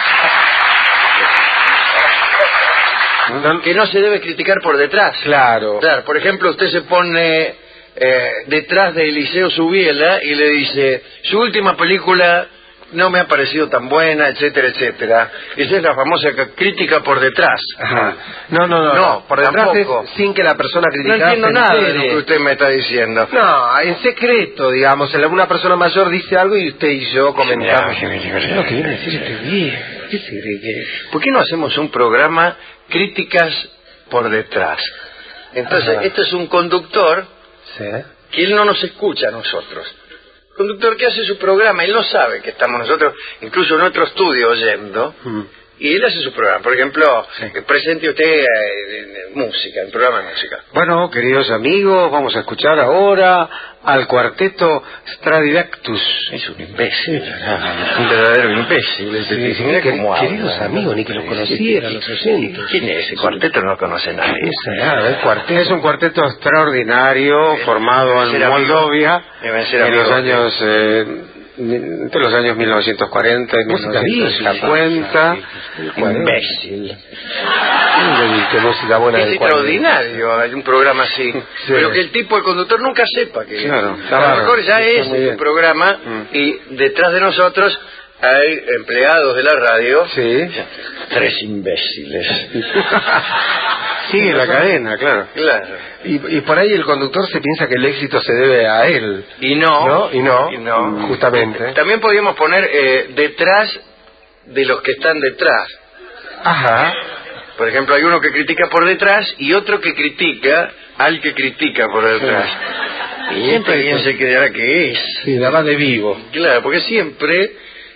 Que no se debe criticar por detrás. Claro. Claro, por ejemplo, usted se pone detrás de Eliseo Subiela y le dice, su última película no me ha parecido tan buena, etcétera, etcétera. Esa es la famosa crítica por detrás. Ajá. No, por detrás tampoco. es sin que la persona criticada No entiendo nada de lo entere. que usted me está diciendo. No, en secreto, digamos, una persona mayor dice algo y usted y yo comentamos. Lo que viene a decir este viejo. ¿Qué se cree que es? ¿Por qué no hacemos un programa críticas por detrás? Entonces, esto es un conductor que él no nos escucha a nosotros. Conductor que hace su programa, él no sabe que estamos nosotros, incluso en otro estudio oyendo, y él hace su programa. Por ejemplo, presente usted música, el programa de música. Bueno, queridos amigos, vamos a escuchar ahora al cuarteto Stradivarius. Es un imbécil, un verdadero imbécil. Queridos amigos, ni que lo conocieran los oyentes. ¿Quién es ese cuarteto? No lo conoce nadie. Es un cuarteto extraordinario formado en Moldovia en los años entre los años 1940 y 1950. Imbécil. Qué música buena. Es extraordinario, hay un programa así. Pero que el tipo, el conductor, nunca sepa que a lo mejor ya es un programa y detrás de nosotros hay empleados de la radio. Sí. 3 imbéciles. Sigue la cadena, claro. Y por ahí el conductor se piensa que el éxito se debe a él. Y no. Justamente. También podríamos poner detrás de los que están detrás. Ajá. Por ejemplo, hay uno que critica por detrás y otro que critica al que critica por detrás. Sí. Y siempre quién se quedará que es. Sí, la va de vivo. Claro, porque siempre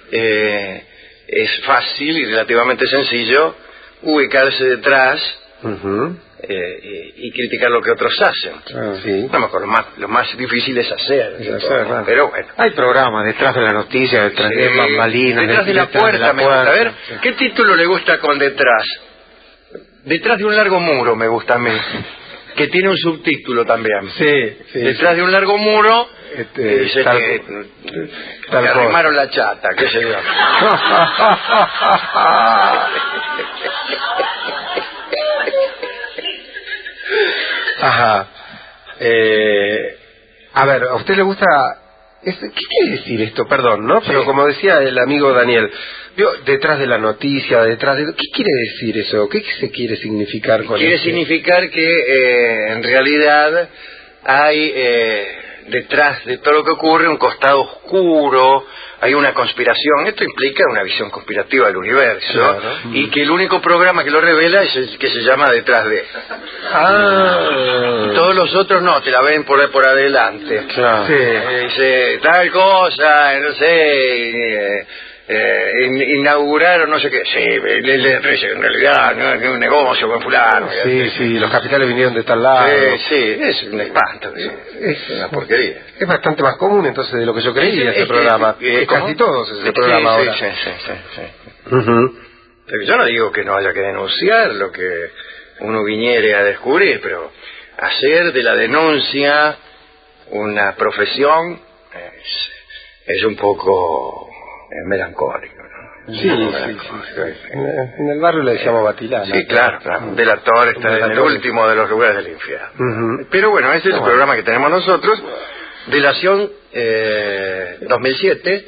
es fácil y relativamente sencillo ubicarse detrás y criticar lo que otros hacen. Sí. A lo mejor lo más difícil es hacer. Pero bueno. Hay programas detrás de la noticia, detrás de bambalinas. Detrás de la puerta me gusta. A ver, ¿qué título le gusta con detrás? Detrás de un largo muro me gusta a mí. Que tiene un subtítulo también. Sí. Detrás de un largo muro dice que arrimaron la chata, qué sé yo. Ajá. A ver, ¿a usted le gusta? ¿Qué quiere decir esto? Perdón, ¿no? Pero como decía el amigo Daniel, detrás de la noticia, ¿qué quiere decir eso? ¿Qué se quiere significar con eso? Quiere significar que en realidad hay detrás de todo lo que ocurre un costado oscuro, hay una conspiración. Esto implica una visión conspirativa del universo, y que el único programa que lo revela es el que se llama Detrás de. Todos los otros no, te la ven por adelante. Dice tal cosa, no sé, inauguraron no sé qué. Sí, en realidad no es un negocio con fulano. Sí, los capitales vinieron de tal lado. Sí, es un espanto. Es una porquería. Es bastante más común entonces de lo que yo creía ese programa. Casi todos ese programa ahora. Sí. Pero yo no digo que no haya que denunciar lo que uno viniere a descubrir, pero hacer de la denuncia una profesión es un poco melancólico, ¿no? Sí. En el barrio le decíamos Batilá. Sí, claro. Delator está en el último de los lugares del infierno. Pero bueno, ese es el programa que tenemos nosotros. Delación 2007.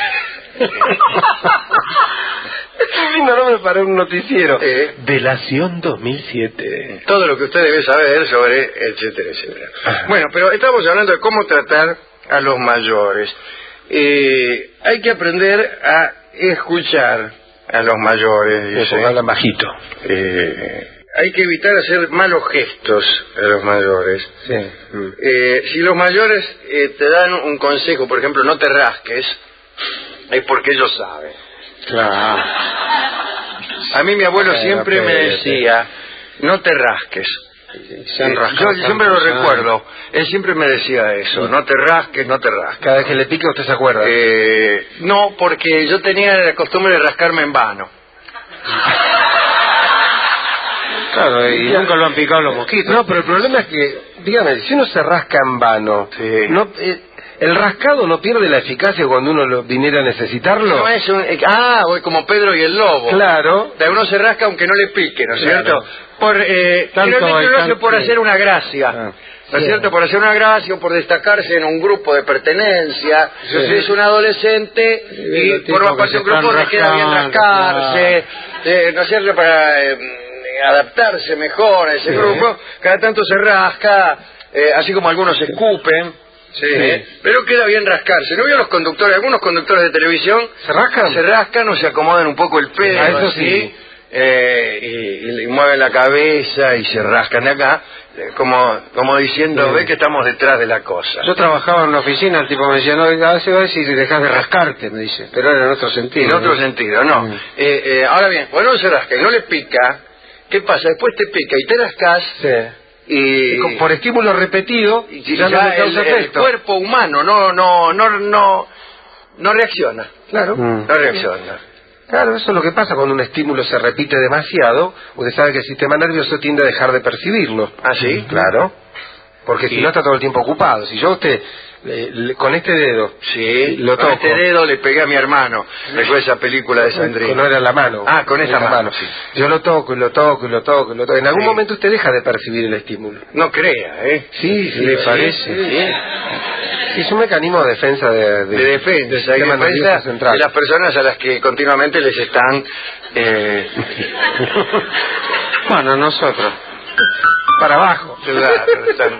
Es un lindo nombre para un noticiero. Delación 2007. Todo lo que usted debe saber sobre etcétera, etcétera. Bueno, pero estamos hablando de cómo tratar a los mayores. Hay que aprender a escuchar a los mayores. Dice. Eso, hablan bajito. Hay que evitar hacer malos gestos a los mayores. Sí. Si los mayores te dan un consejo, por ejemplo, no te rasques, es porque ellos saben. Claro. A mí mi abuelo siempre me decía, no te rasques. Yo siempre lo recuerdo. Él siempre me decía eso, no te rasques, no te rasques. Cada vez que le pica usted se acuerda. No, porque yo tenía la costumbre de rascarme en vano. Claro, y nunca lo han picado los mosquitos. No, pero el problema es que, dígame, si uno se rasca en vano, no, ¿el rascado no pierde la eficacia cuando uno viniera a necesitarlo? No es voy como Pedro y el lobo. Claro. Uno se rasca aunque no le pique, ¿no es cierto? Generalmente lo hace por hacer una gracia. ¿No es cierto? Por hacer una gracia o por destacarse en un grupo de pertenencia. Si es un adolescente y forma parte de un grupo, le queda bien rascarse, ¿no es cierto? Para adaptarse mejor a ese grupo, cada tanto se rasca, así como algunos escupen. Pero queda bien rascarse. ¿No vio los conductores? Algunos conductores de televisión ¿se rascan? Se rascan o se acomodan un poco el pelo, eso así, y mueven la cabeza y se rascan de acá, como diciendo, ve que estamos detrás de la cosa. Yo trabajaba en una oficina, el tipo me decía, no, se va a decir, dejas de rascarte, me dice, pero era en otro sentido. En otro sentido, no. Ahora bien, cuando uno se rasca y no le pica, ¿qué pasa? Después te pica y te rascas. Y por estímulo repetido ya no le causa efecto. El cuerpo humano no reacciona. Claro. No reacciona. Claro, eso es lo que pasa cuando un estímulo se repite demasiado. Usted sabe que el sistema nervioso tiende a dejar de percibirlo. ¿Ah, sí? Claro. Porque si no está todo el tiempo ocupado. Si yo a usted con este dedo lo toco. Con este dedo le pegué a mi hermano. Recuerda esa película de Sandrine. No era la mano. Con esa mano. Sí. Yo lo toco y lo toco y lo toco y lo toco. En algún momento usted deja de percibir el estímulo. No crea, Sí, ¿le parece? Sí. Es un mecanismo de defensa de defensa de las personas a las que continuamente les están bueno, nosotros para abajo. Están...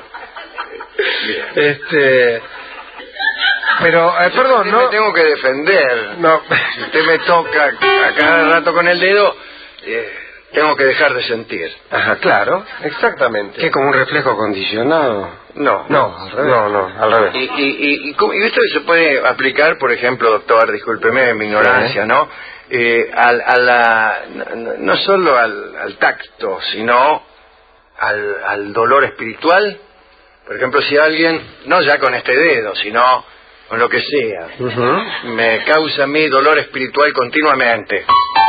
Pero, perdón, ¿no? Me tengo que defender. No. Si usted me toca a cada rato con el dedo, tengo que dejar de sentir. Ajá, claro, exactamente. ¿Qué, como un reflejo condicionado? No, al revés. Y esto se puede aplicar, por ejemplo, doctor, discúlpeme mi ignorancia, ¿no? No solo al tacto, sino al dolor espiritual. Por ejemplo, si alguien, no ya con este dedo, sino con lo que sea, me causa a mí dolor espiritual continuamente.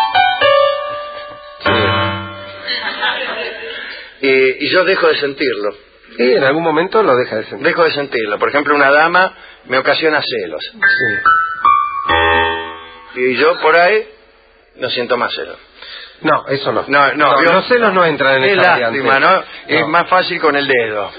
Y yo dejo de sentirlo. Sí, en algún momento lo deja de sentir. Dejo de sentirlo. Por ejemplo, una dama me ocasiona celos. Y yo por ahí no siento más celos. No, eso no. No, los celos no entran en esa variante. Es lástima, ¿no? Es más fácil con el dedo.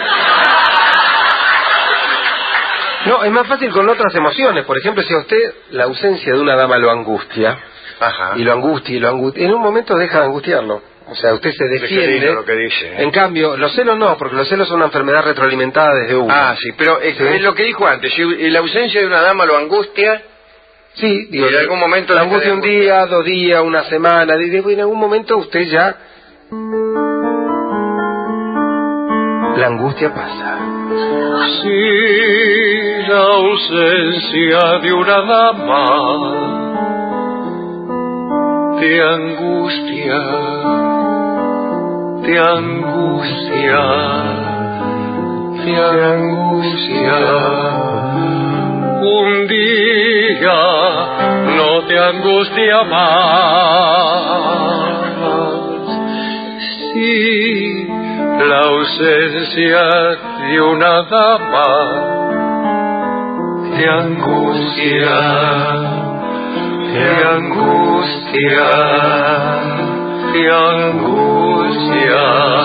No, es más fácil con otras emociones. Por ejemplo, si a usted la ausencia de una dama lo angustia, y lo angustia, en un momento deja de angustiarlo. O sea, usted se defiende. Lo que dice, En cambio, los celos no, porque los celos son una enfermedad retroalimentada desde uno. Sí, pero es lo que dijo antes. Si la ausencia de una dama lo angustia... Sí, digo, en algún momento la angustia un día, 2 días, una semana, en algún momento usted ya... La angustia pasa. Si la ausencia de una dama te angustia, un día no te angustia más. Si la ausencia de una dama te angustia, qué angustia, qué angustia.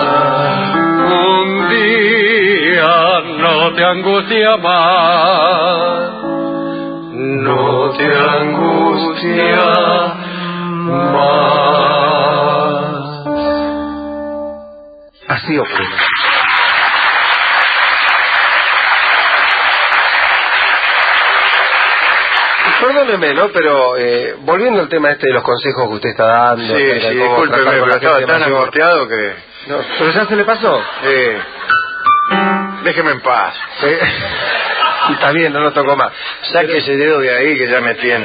Un día no te angustia más, no te angustia más. Así ocurre. Perdóneme, ¿no? Pero volviendo al tema este de los consejos que usted está dando. Sí, discúlpeme, pero estaba tan angustiado que... No, ¿pero ya se le pasó? Déjeme en paz. Y está bien, no lo tocó más. Saque ese dedo de ahí que ya me tiene.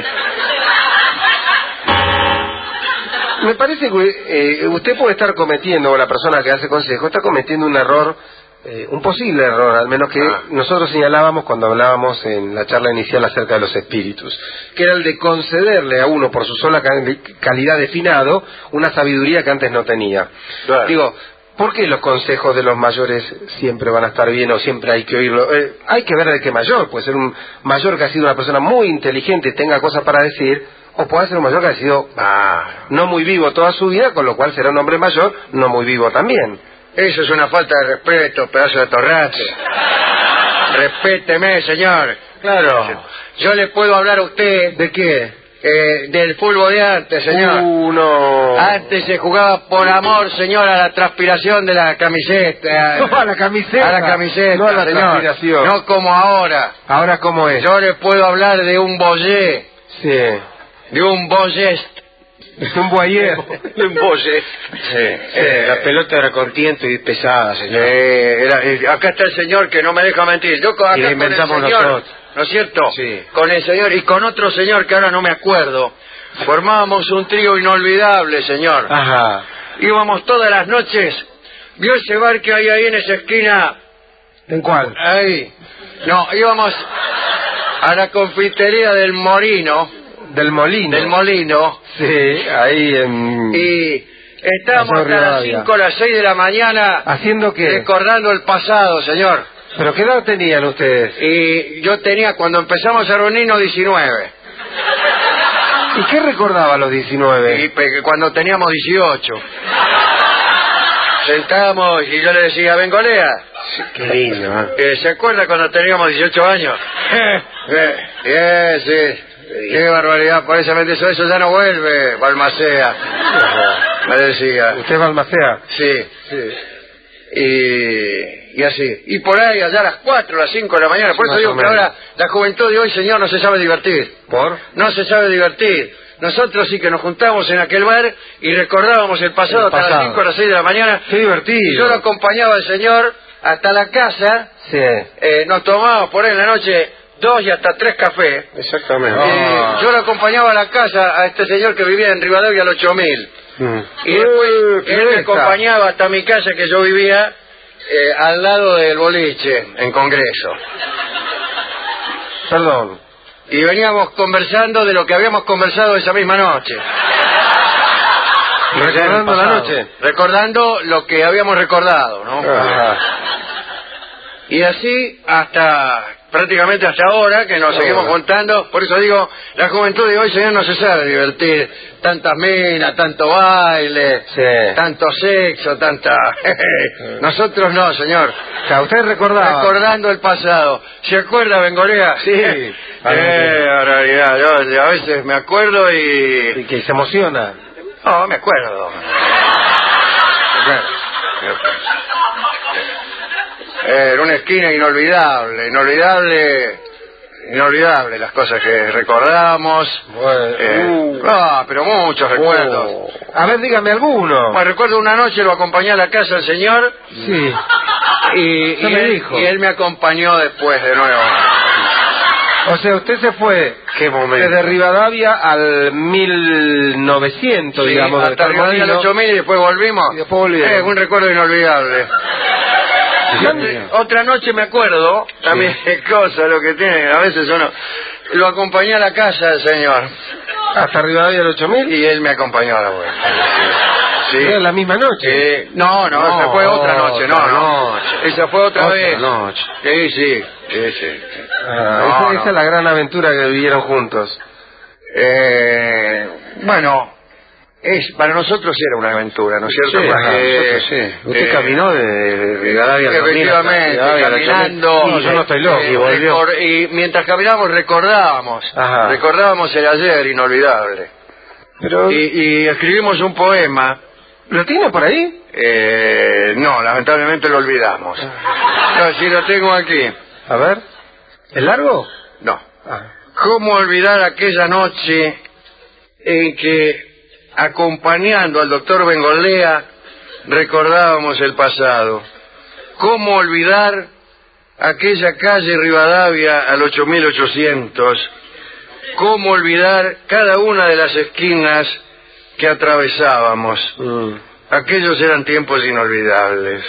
Me parece que usted puede estar cometiendo, o la persona que hace consejo, está cometiendo un error, un posible error, al menos que nosotros señalábamos cuando hablábamos en la charla inicial acerca de los espíritus, que era el de concederle a uno por su sola calidad de finado una sabiduría que antes no tenía. Claro. Digo, ¿por qué los consejos de los mayores siempre van a estar bien o siempre hay que oírlo? Hay que ver de qué mayor, puede ser un mayor que ha sido una persona muy inteligente y tenga cosas para decir, o puede ser un mayor que ha sido no muy vivo toda su vida, con lo cual será un hombre mayor no muy vivo también. Eso es una falta de respeto, pedazo de torrace. Respéteme, señor. Claro. Yo le puedo hablar a usted... ¿De qué? Del fútbol de antes, señor. No. Antes se jugaba por amor, señor, a la transpiración de la camiseta. No, a la camiseta. A la camiseta, no a la señor. transpiración. No como ahora. ¿Ahora cómo es? Yo le puedo hablar de un boyé. Sí. De un boyé. Es un boyer. Un boyé. La pelota era con tiento y pesada, señor. Acá está el señor que no me deja mentir. Yo acá Y le inventamos con el señor, nosotros. ¿no es cierto? Sí. Con el señor y con otro señor que ahora no me acuerdo. Formábamos un trío inolvidable, señor. Ajá. Íbamos todas las noches. ¿Vio ese bar que hay ahí en esa esquina? ¿En cuál? Ahí. No, íbamos a la confitería del Morino. Del Molino. Del Molino. Sí, ahí en... Y estábamos Allá hasta las Rivadavia. 5 o las 6 de la mañana. ¿Haciendo qué? Recordando el pasado, señor. ¿Pero qué edad tenían ustedes? Y yo tenía, cuando empezamos a reunirnos, 19. ¿Y qué recordaba a los 19? Y cuando teníamos 18. Sentábamos y yo le decía, Bengolea. Qué lindo, ¿eh? ¿Se acuerda cuando teníamos 18 años? Sí. Qué barbaridad, precisamente eso ya no vuelve, Balmacea. Me decía. ¿Usted Balmacea? Sí. Y así. Y por ahí, allá a las 4, las 5 de la mañana. Por eso digo que ahora la juventud de hoy, señor, no se sabe divertir. ¿Por? No se sabe divertir. Nosotros sí que nos juntamos en aquel bar y recordábamos el pasado hasta las 5 o las 6 de la mañana. Qué divertido. Y yo lo acompañaba al señor hasta la casa. Sí. Nos tomábamos por ahí en la noche 2 y hasta 3 cafés. Exactamente. Yo lo acompañaba a la casa a este señor que vivía en Rivadavia al 8000. Y después él me acompañaba hasta mi casa, que yo vivía al lado del boliche, en Congreso. Perdón. Y veníamos conversando de lo que habíamos conversado esa misma noche. ¿Recordando la noche? Recordando lo que habíamos recordado, ¿no? Ajá. Y así prácticamente hasta ahora, que nos seguimos contando. Por eso digo, la juventud de hoy, señor, no se sabe divertir. Tantas minas, tanto baile, tanto sexo, Nosotros no, señor. O sea, usted recordaba. Recordando el pasado. ¿Se acuerda, Bengolea? Sí. Barbaridad. Yo a veces me acuerdo Y que se emociona. No, me acuerdo. Era una esquina inolvidable las cosas que recordamos. Pero muchos recuerdos. A ver, dígame alguno. Bueno, recuerdo una noche lo acompañé a la casa del señor. Sí. Y me dijo. Y él me acompañó después de nuevo. O sea, usted se fue desde Rivadavia al 1900, Sí, digamos. hasta Rivadavia al 8000 y después volvimos. Y después volvieron. Un recuerdo inolvidable. Otra noche me acuerdo, también cosa lo que tiene, a veces uno lo acompañé a la casa del señor. ¿Hasta Rivadavia al 8000? Y él me acompañó a la vuelta. Sí. ¿Era la misma noche? No, esa fue otra noche, no. Esa fue otra vez. Noche. Sí. Esa es la gran aventura que vivieron juntos. Bueno, para nosotros era una aventura, ¿no es cierto? Sí, porque, sí. Usted caminó de Rivadavia a efectivamente, caminando, no, yo no estoy loco. y volvió. Y mientras caminábamos recordábamos el ayer inolvidable. Pero... Y escribimos un poema. ¿Lo tiene por ahí? No, lamentablemente lo olvidamos. No, sí lo tengo aquí. A ver. ¿Es largo? No. ¿Cómo olvidar aquella noche en que, acompañando al doctor Bengolea, recordábamos el pasado? ¿Cómo olvidar aquella calle Rivadavia al 8800? ¿Cómo olvidar cada una de las esquinas que atravesábamos? Aquellos eran tiempos inolvidables.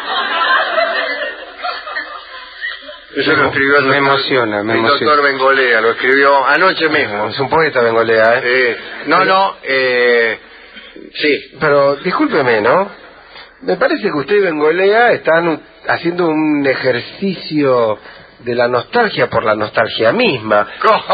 Eso lo escribió me emociona. El doctor Bengolea, lo escribió anoche mismo. Es un poeta Bengolea, sí. Pero discúlpeme, ¿no? Me parece que usted y Bengolea están haciendo un ejercicio de la nostalgia por la nostalgia misma.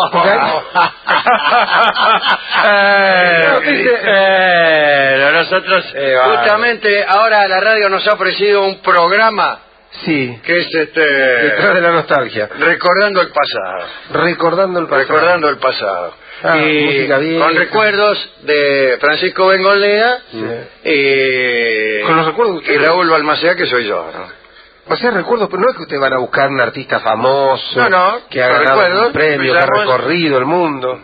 Nosotros justamente ahora la radio nos ha ofrecido un programa. Sí. Que es detrás de la nostalgia. Recordando el pasado. Recordando el pasado. Y música vieja. Con recuerdos de Francisco Bengolea con los recuerdos y Raúl Balmaceda, que soy yo, ¿no? O sea, recuerdos, pero no es que usted van a buscar un artista famoso, que ha ganado un premio, que ha recorrido el mundo.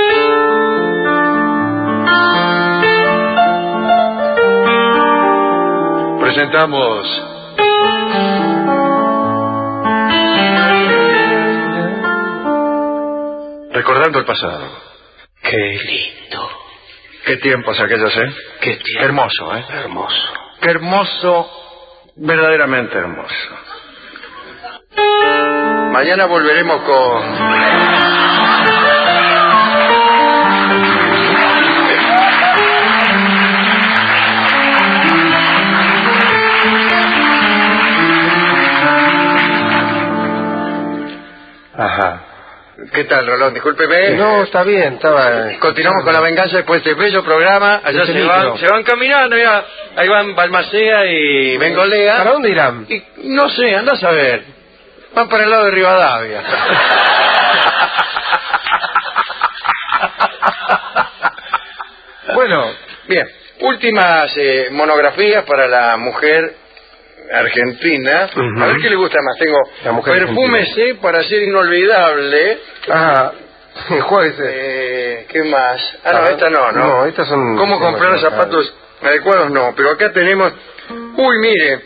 Presentamos Recordando el pasado. Qué lindo. Qué tiempos aquellos, ¿eh? Qué tiempo. Hermoso, ¿eh? Hermoso. Qué hermoso, verdaderamente hermoso. Mañana volveremos con... Ajá. ¿Qué tal, Rolón? Discúlpeme. No, está bien, estaba... Continuamos con la venganza después de este bello programa. Allá se van caminando, ya. Ahí van Balmaceda y Bengolea. ¿Para dónde irán? Y, no sé, andás a ver. Van para el lado de Rivadavia. Bueno, bien. Últimas monografías para la mujer argentina. A ver qué le gusta más. Tengo Perfúmese para ser inolvidable. Jueguese. ¿Qué más? No, esta no. No, estas son... ¿Cómo comprar zapatos adecuados? No, pero acá tenemos... Uy, mire.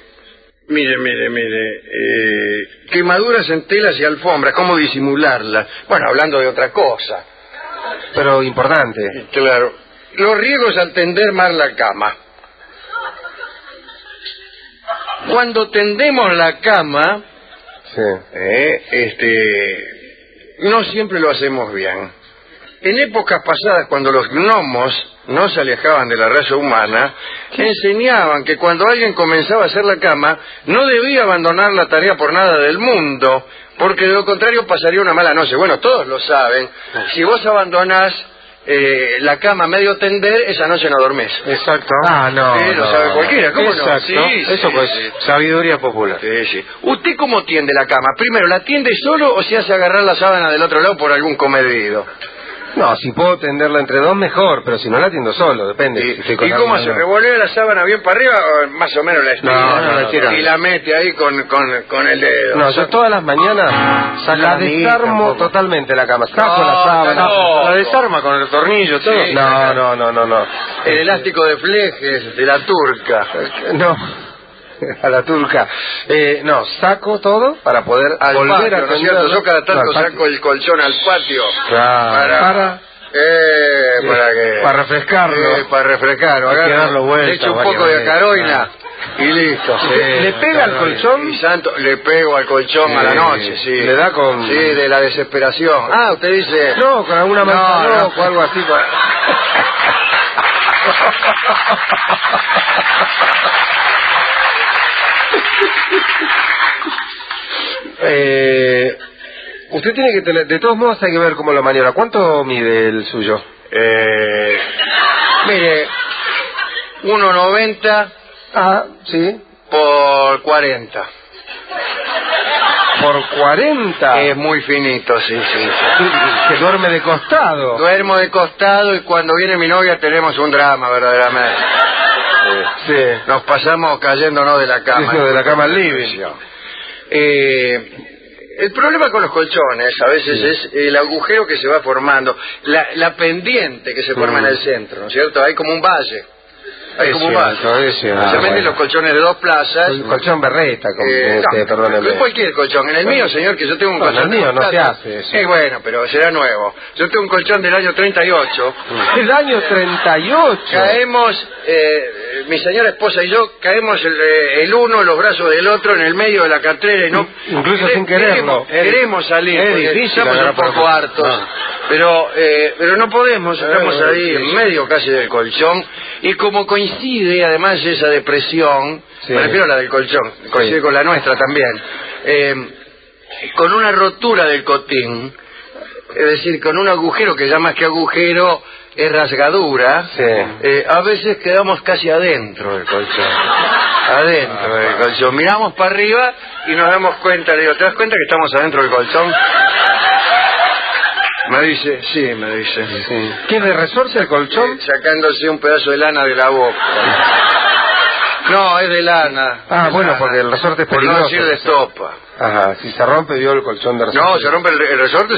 Quemaduras en telas y alfombras. ¿Cómo disimularlas? Bueno, hablando de otra cosa. Pero importante. Claro. Los riesgos al tender mal la cama. Cuando tendemos la cama, no siempre lo hacemos bien. En épocas pasadas, cuando los gnomos no se alejaban de la raza humana, enseñaban que cuando alguien comenzaba a hacer la cama, no debía abandonar la tarea por nada del mundo, porque de lo contrario pasaría una mala noche. Bueno, todos lo saben. Si vos abandonás la cama medio tender, esa noche no dormís. Exacto. Lo sabe cualquiera, ¿cómo no? Eso pues, sabiduría popular. Sí. ¿Usted cómo tiende la cama? Primero, ¿la tiende solo o se hace agarrar la sábana del otro lado por algún comedido? No, si puedo tenderla entre dos, mejor, pero si no la tiendo solo, depende. ¿Y cómo se revolea la sábana bien para arriba o más o menos la estira? Y la mete ahí con el dedo. No, yo todas las mañanas la desarmo totalmente la cama. Saco la sábana. La desarma con el tornillo, todo. No. El elástico de flejes de la turca. No. A la turca. No, saco todo para poder al volver patio, a ¿no es cierto? Yo cada tanto saco el colchón al patio. Para qué? Para refrescarlo. Para refrescarlo. Le echo un poco de acaroina y listo. ¿Le pega al colchón? Y santo, le pego al colchón a la noche, sí. ¿Le da con...? Sí, de la desesperación. Usted dice... No, con alguna manzana o algo así. usted tiene que tener, de todos modos hay que ver cómo lo maniobra. ¿Cuánto mide el suyo? Mire, 1,90 sí. por 40. ¿Por 40? Es muy finito, sí. Que duerme de costado. Duermo de costado y cuando viene mi novia tenemos un drama, verdaderamente. Sí. Nos pasamos cayéndonos de la cama. Eso, de la cama al living. El problema con los colchones a veces es el agujero que se va formando, la pendiente que se forma en el centro, ¿no es cierto? Hay como un valle. Hay como un valle. Se venden los colchones de 2 plazas. El colchón berreta, perdóneme. Cualquier colchón. En el mío, señor, que yo tengo un colchón. En el mío no se hace eso. Bueno, pero será nuevo. Yo tengo un colchón del año 38. ¿El año 38? Caemos, mi señora esposa y yo, caemos el uno, los brazos del otro en el medio de la catrera y no... Incluso sin quererlo. Queremos salir, porque estamos un poco hartos. Pero no podemos, estamos ahí en medio casi del colchón. Y como coincide además esa depresión, me refiero a la del colchón, coincide con la nuestra también, con una rotura del cotín, es decir, con un agujero que ya más que agujero es rasgadura, a veces quedamos casi adentro del colchón. Adentro del colchón. Miramos para arriba y nos damos cuenta, le digo, ¿te das cuenta que estamos adentro del colchón? Me dice, sí, me dice. Sí. ¿Tiene resorte el colchón? Sacándose un pedazo de lana de la boca. No, es de lana. Bueno, porque el resorte es peligroso. Por no decir de estopa. Ajá, si se rompe, vio el colchón de resorte. No, se rompe el resorte,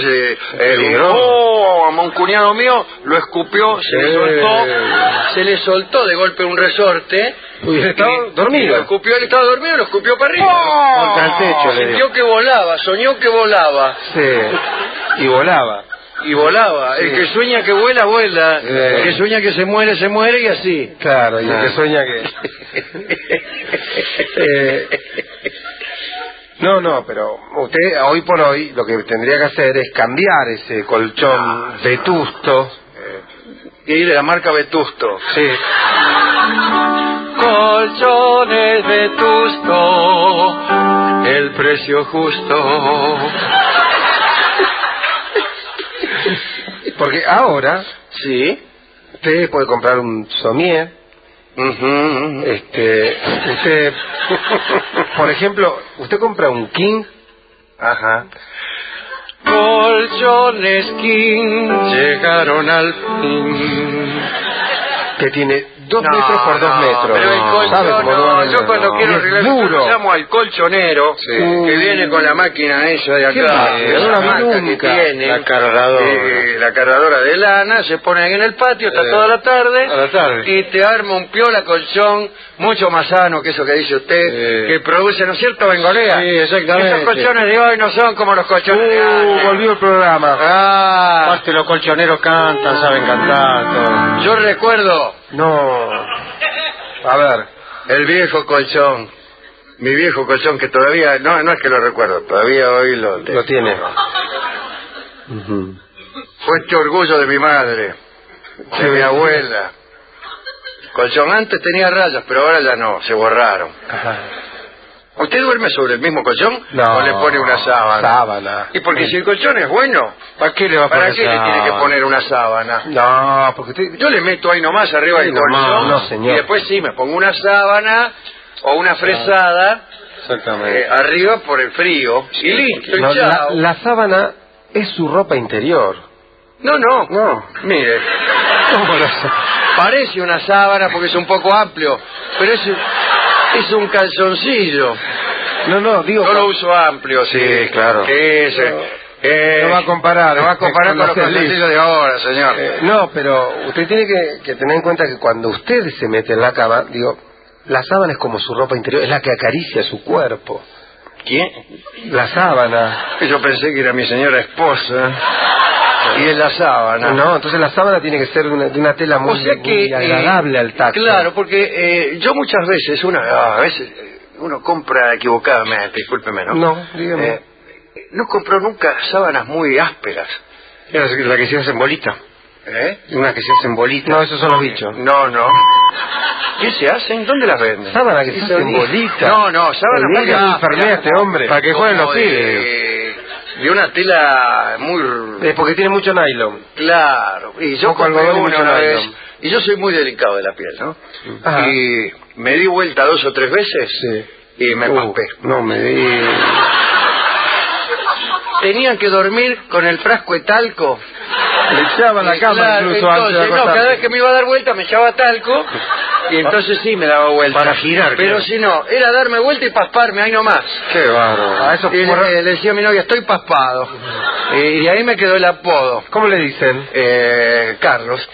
a un cuñado mío lo escupió, se le soltó de golpe un resorte. Uy, estaba dormido. Lo escupió, él estaba dormido y lo escupió para arriba. Contra el techo, le sintió que volaba, soñó que volaba. Sí, y volaba. Y volaba. El que sueña que vuela, vuela. El que sueña que se muere y así. Claro, y el que sueña que... No, pero usted hoy por hoy lo que tendría que hacer es cambiar ese colchón vetusto. Y de la marca Vetusto. Sí. Colchones Vetusto, el precio justo. Porque ahora, sí, usted puede comprar un somier. Usted, por ejemplo, usted compra un king. Ajá. Colchones King llegaron al fin. Que tiene 2 metros por 2 metros. Pero el colchón, yo cuando quiero arreglar duro. llamo al colchonero que viene con la máquina esa de acá, la marca que tiene, la cargadora de lana, se pone ahí en el patio, está toda la tarde, y te arma un piola colchón mucho más sano que eso que dice usted, que produce, ¿no es cierto, Bengolea? Sí, exactamente. Esos colchones de hoy no son como los colchones de antes. Volvió el programa. Aparte los colchoneros cantan, saben cantar, todo. Yo recuerdo... No. A ver. El viejo colchón. Mi viejo colchón que todavía... No es que lo recuerdo. Todavía hoy lo tiene. Fue este orgullo de mi madre. De mi abuela. Colchón antes tenía rayas, pero ahora ya no. Se borraron. Ajá. ¿Usted duerme sobre el mismo colchón? No. ¿O le pone una sábana? Sábana. Y porque si el colchón es bueno, ¿para qué le va a poner ¿para qué le tiene que poner una sábana? No, porque usted... Yo le meto ahí nomás arriba del colchón. No, señor. Y después sí, me pongo una sábana o una fresada arriba por el frío. Y listo, No, y chao. la sábana es su ropa interior. No. Mire. Parece una sábana porque es un poco amplio, pero es un calzoncillo. No, digo... Yo lo uso amplio, sí, claro. No va a comparar. No va a comparar con los calzoncillos de ahora, señor. No, pero usted tiene que tener en cuenta que cuando usted se mete en la cama, digo, la sábana es como su ropa interior, es la que acaricia su cuerpo. ¿Quién? La sábana. Yo pensé que era mi señora esposa. Y es la sábana. No, entonces la sábana tiene que ser de una tela muy, muy agradable al tacto. Claro, porque yo muchas veces, a veces uno compra equivocadamente, discúlpeme, ¿no? No, dígame. No compró nunca sábanas muy ásperas. La que se hace en bolita. Una que se hace en bolita. No, esos son los bichos. No. ¿Qué se hacen? ¿Dónde las venden? Sábana que se hace en bolita. No, sábana muy ásperas. Enfermé a este hombre. Para que jueguen los pibes. de una tela muy... porque tiene mucho nylon. Claro, y yo compré una vez, y yo soy muy delicado de la piel, ¿no? Ajá. Y me di vuelta 2 o 3 veces, y me paspé. No me di... Tenían que dormir con el frasco de talco. Le echaban la cama, claro, incluso entonces, antes de acostarse. cada vez que me iba a dar vuelta me echaba talco, y entonces sí me daba vuelta. Para girar. Pero claro. si no, era darme vuelta y pasparme, ahí nomás. Qué bárbaro. Eso le decía a mi novia, estoy paspado. Y de ahí me quedó el apodo. ¿Cómo le dicen? Carlos.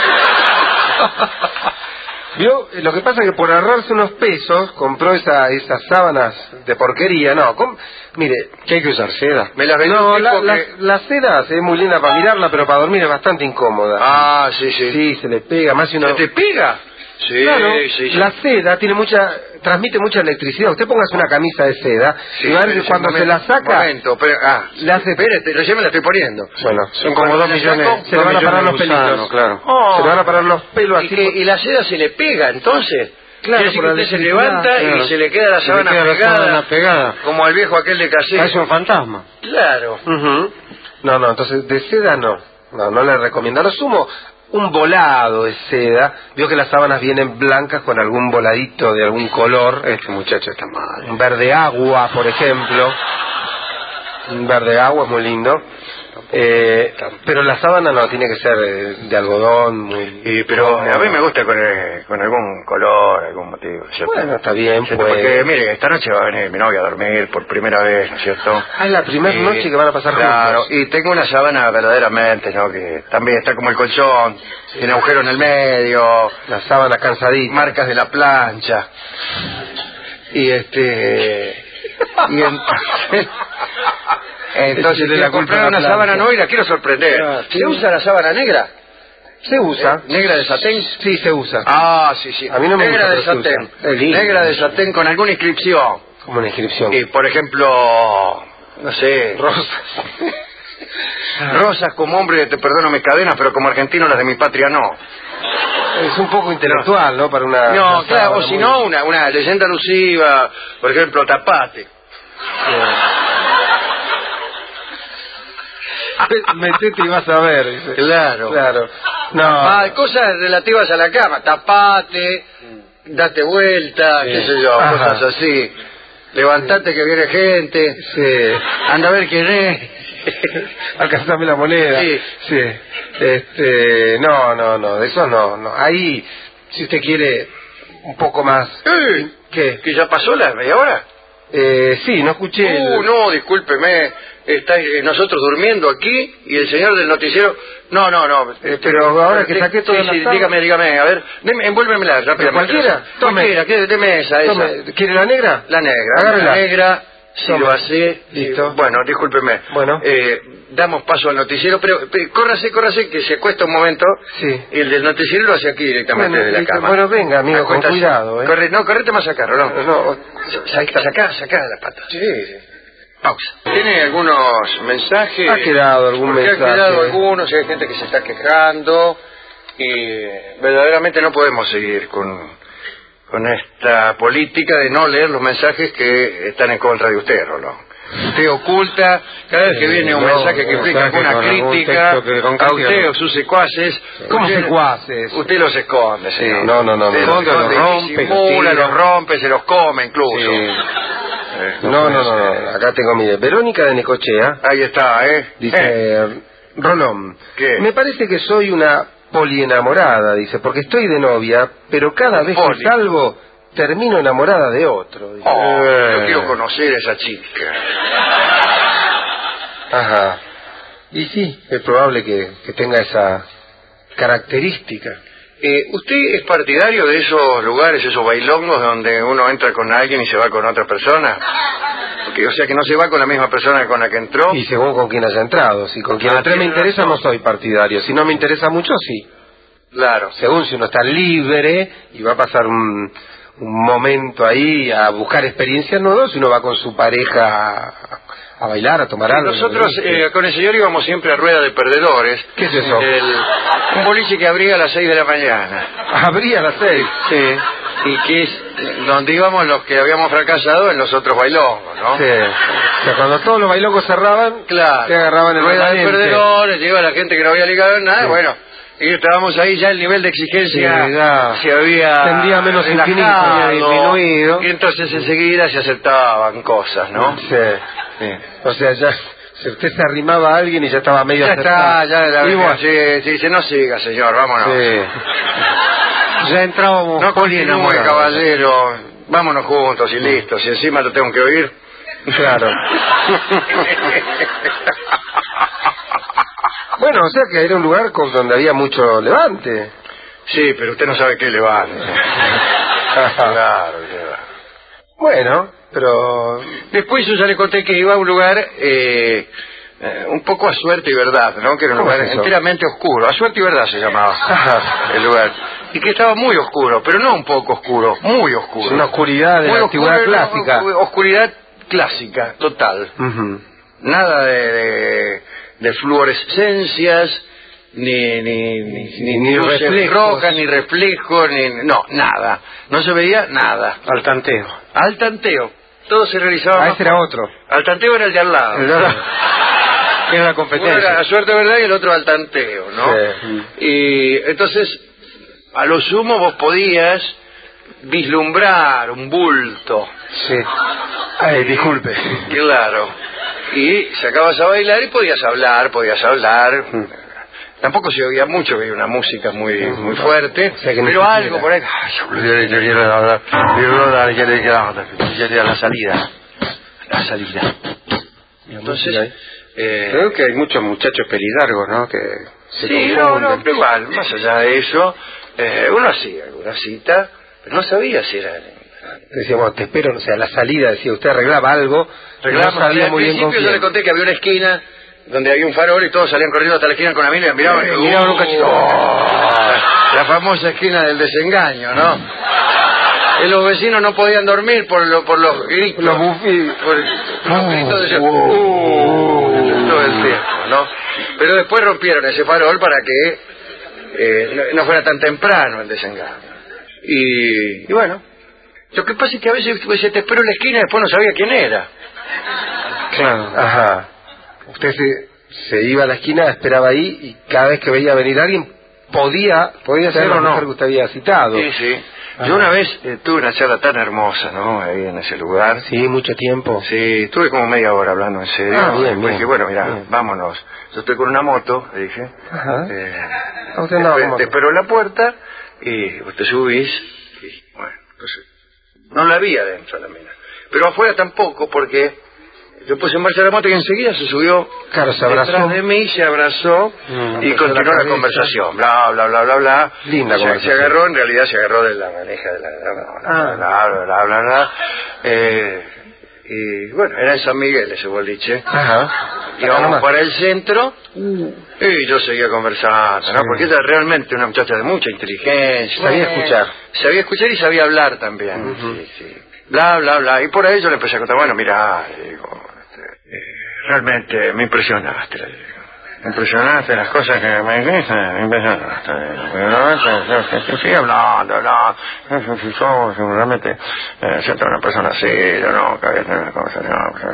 ¿Vio? Lo que pasa es que por ahorrarse unos pesos compró esas sábanas de porquería. No, mire, ¿qué hay que usar? ¿Seda? Me las vendió la seda es muy linda para mirarla, pero para dormir es bastante incómoda. Ah, sí. Sí, se le pega más si uno... ¿Se te pega? Sí, claro, sí. La seda transmite mucha electricidad. Usted póngase una camisa de seda y va a ver que cuando se la saca... le hace... Espérate, recién me la estoy poniendo. Bueno, son como 2 millones. Se le van a parar los pelitos. Claro. Se le van a parar los pelos así. Y la seda se le pega, entonces... Claro, que usted se levanta y se le queda la sábana pegada. Como al viejo aquel de Casé. Es un fantasma. Claro. No, entonces de seda no le recomiendo. A lo sumo, un volado de seda. Vio que las sábanas vienen blancas con algún voladito de algún color. Este muchacho está mal. Un verde agua, por ejemplo. Un verde agua es muy lindo. Pero la sábana no, tiene que ser de algodón. Pero a mí me gusta con algún color, algún motivo, ¿cierto? Bueno, está bien, pues. Porque mire, esta noche va a venir mi novia a dormir por primera vez, ¿no es cierto? Es la primera noche que van a pasar juntos. Claro, y tengo una sábana verdaderamente, ¿no? Que también está como el colchón, tiene agujero en el medio, la sábana cansadita, marcas de la plancha. Y entonces le compré una sábana nueva y la quiero sorprender. ¿Se usa la sábana negra? Se usa. ¿Negra de satén? Sí, se usa. Ah, sí. A mí no me negra gusta, de satén. Negra de satén con alguna inscripción. ¿Cómo una inscripción? Y por ejemplo, no sé, rosas. Rosas como hombre, te perdono mis cadenas, pero como argentino las de mi patria no. Es un poco intelectual, ¿no? Para una... No, claro, o si no, una leyenda alusiva, por ejemplo, tapate. Metete y vas a ver. Claro. No. Cosas relativas a la cama, tapate, date vuelta, qué sé yo, cosas así. Levantate que viene gente. Sí. Anda a ver quién es. Alcanzame la moneda. Sí. No, de eso no. Ahí, si usted quiere un poco más. ¿Qué? ¿Que ya pasó la media hora? Sí, no escuché. No, discúlpeme. Está nosotros durmiendo aquí y el señor del noticiero... No. Pero ahora que saqué todo... Sí, dígame, a ver, envuélvemela rápidamente. ¿Cualquiera? Cualquiera, deme esa. ¿Quiere la negra? La negra. Agárrela. La negra, si lo hace... Listo. Bueno, discúlpeme. Bueno. Damos paso al noticiero, pero córrase, que se acuesta un momento. Sí. Y el del noticiero lo hace aquí directamente desde la cama. Bueno, venga, amigo, con cuidado, Correte más acá, Rolón. No. Sacá de las patas. Sí. Pausa. ¿Tiene algunos mensajes? Ha quedado algún mensaje. Ha quedado algunos, hay gente que se está quejando y verdaderamente no podemos seguir con esta política de no leer los mensajes que están en contra de usted, Rolón. Usted oculta, cada vez que viene un mensaje que implica alguna crítica a usted o sus secuaces. ¿Cómo secuaces? Usted los esconde, señor. No. Los rompe, se los come incluso. Sí. No. Acá tengo, mire, Verónica de Necochea. Ahí está, Dice, Rolón, ¿qué? Me parece que soy una polienamorada, dice, porque estoy de novia, pero cada vez que salgo termino enamorada de otro. Dice. Yo quiero conocer a esa chica. Ajá. Y sí, es probable que tenga esa característica. ¿Usted es partidario de esos lugares, esos bailongos donde uno entra con alguien y se va con otra persona? Porque, o sea, que no se va con la misma persona con la que entró. Y según con quién haya entrado. Si con quien entré me interesa, no soy partidario. Si no me interesa mucho, sí. Claro. Según si uno está libre y va a pasar un momento ahí a buscar experiencias nuevas, si uno va con su pareja a bailar, a tomar algo. Nosotros con el señor íbamos siempre a rueda de perdedores. ¿Qué es eso? Un boliche que abría a las 6 de la mañana. ¿Abría a las 6? Sí. y que es donde íbamos los que habíamos fracasado en los otros bailongos, ¿no? Sí. O sea, cuando todos los bailongos cerraban, claro, te agarraban el rueda de remanente. perdedores, llegaba la gente que no había ligado en nada, bueno, y estábamos ahí, ya el nivel de exigencia se había tendía menos infinito, relajado, había disminuido, y entonces enseguida se aceptaban cosas, ¿no? Sí. O sea, ya si usted se arrimaba a alguien y ya estaba medio ya aceptado. está, ya la Y bueno, sí, dice, no siga, señor, vámonos. sí. Ya entrábamos. No continúe, caballero, vámonos juntos y listo, si encima lo tengo que oír. Claro. Bueno, o sea que era un lugar donde había mucho levante. Sí, pero usted no sabe qué levante. Claro. Bueno, pero... Después yo ya le conté que iba a un lugar un poco a suerte y verdad, ¿no? Que era un lugar enteramente oscuro. A suerte y verdad se llamaba el lugar. Y que estaba muy oscuro, pero no un poco oscuro, muy oscuro. Una oscuridad de muy la antigüedad oscuro, clásica. Oscuridad clásica, total. Nada de fluorescencias, ni luces rojas, ni reflejos, no, nada. No se veía nada. Al tanteo. Al tanteo. Todo se realizaba. Ese era otro. Al tanteo era el de al lado. Era la competencia. Uno era a suerte verdad y el otro al tanteo, ¿no? Sí. Y entonces, a lo sumo vos podías vislumbrar un bulto. Sí. Ay, disculpe. Claro. Y sacabas a bailar y podías hablar. Tampoco se oía mucho, había una música muy fuerte, o sea que pero algo por ahí. La salida. Entonces, creo que hay muchos muchachos pelilargos, ¿no? Que se sí, confunden. pero igual, más allá de eso, uno hacía alguna cita, pero no sabía si era... Decíamos, te espero, o sea, la salida, decía, usted arreglaba algo, no sabía muy bien con quién. Yo le conté que había una esquina donde había un farol y todos salían corriendo hasta la esquina con la mina y miraban un cachito. La famosa esquina del desengaño, ¿no? Y los vecinos no podían dormir por los gritos. Los bufis. Por los gritos de todo el tiempo, ¿no? Pero después rompieron ese farol para que no fuera tan temprano el desengaño. Y bueno, lo que pasa es que a veces te espero en la esquina y después no sabía quién era. Claro. Ajá. Usted se iba a la esquina, esperaba ahí y cada vez que veía venir alguien podía ser o no que usted había citado. Sí. Yo una vez tuve una charla tan hermosa, ¿no? Ahí en ese lugar. Sí, mucho tiempo. Sí, estuve como media hora hablando en serio. Bien. Dije, bueno, mira, vámonos. Yo estoy con una moto, le dije. Ajá. Te espero en la puerta y vos te subís. Y bueno, entonces no la vi adentro la mina. Pero afuera tampoco, porque yo puse en marcha la moto y enseguida se subió. Claro, se abrazó. Detrás de mí, se abrazó y continuó la conversación. Bla, bla, bla, bla, bla. Linda conversación. Se agarró, en realidad se agarró de la maneja de la... y bueno, era en San Miguel ese boliche. Ajá. Íbamos para el centro y yo seguía conversando, ¿no? Porque ella realmente una muchacha de mucha inteligencia. Sabía escuchar. Sabía escuchar y sabía hablar también. Sí. Bla, bla, bla. Y por ahí yo le empecé a contar, bueno, mira, digo, realmente me impresionaste, le digo. Impresionaste las cosas que me dijiste, impresionaste. Sigue hablando. Yo realmente siento una persona así, yo no, que había tenido una conversación.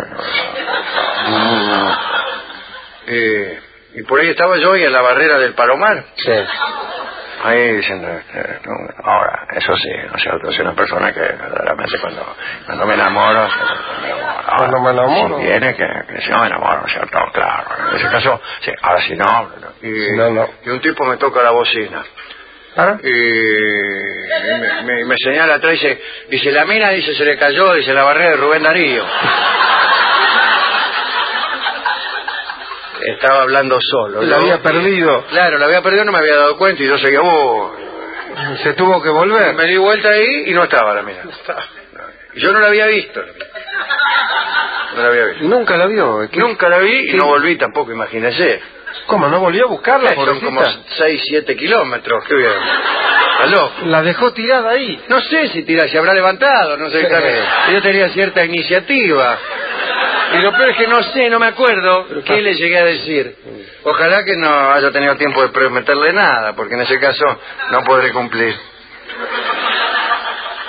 Y por ahí estaba yo y en la barrera del Palomar. Sí. Ahí diciendo, ahora, eso sí, ¿no es cierto? Soy una persona que verdaderamente cuando me enamoro, cuando me enamoro, si viene que si no me enamoro, ¿no es cierto? Claro, en ese caso, sí, ahora si no, y un tipo me toca la bocina. ¿Ah? Y me señala atrás y dice, la mina, dice, se le cayó, dice, la barrera de Rubén Darío. Estaba hablando solo. La había perdido. Claro, la había perdido, no me había dado cuenta y yo seguía, se tuvo que volver. Me di vuelta ahí y no estaba la mina. Yo no la había visto. ¿Nunca la vio? Nunca la vi y no volví tampoco, imagínese. ¿Cómo? ¿No volvió a buscarla? Son como 6-7 kilómetros, qué bien. ¿Aló? La dejó tirada ahí. No sé si se habrá levantado, no sé exactamente. Yo tenía cierta iniciativa. Y lo peor es que no sé, no me acuerdo qué le llegué a decir. Ojalá que no haya tenido tiempo de prometerle nada, porque en ese caso no podré cumplir.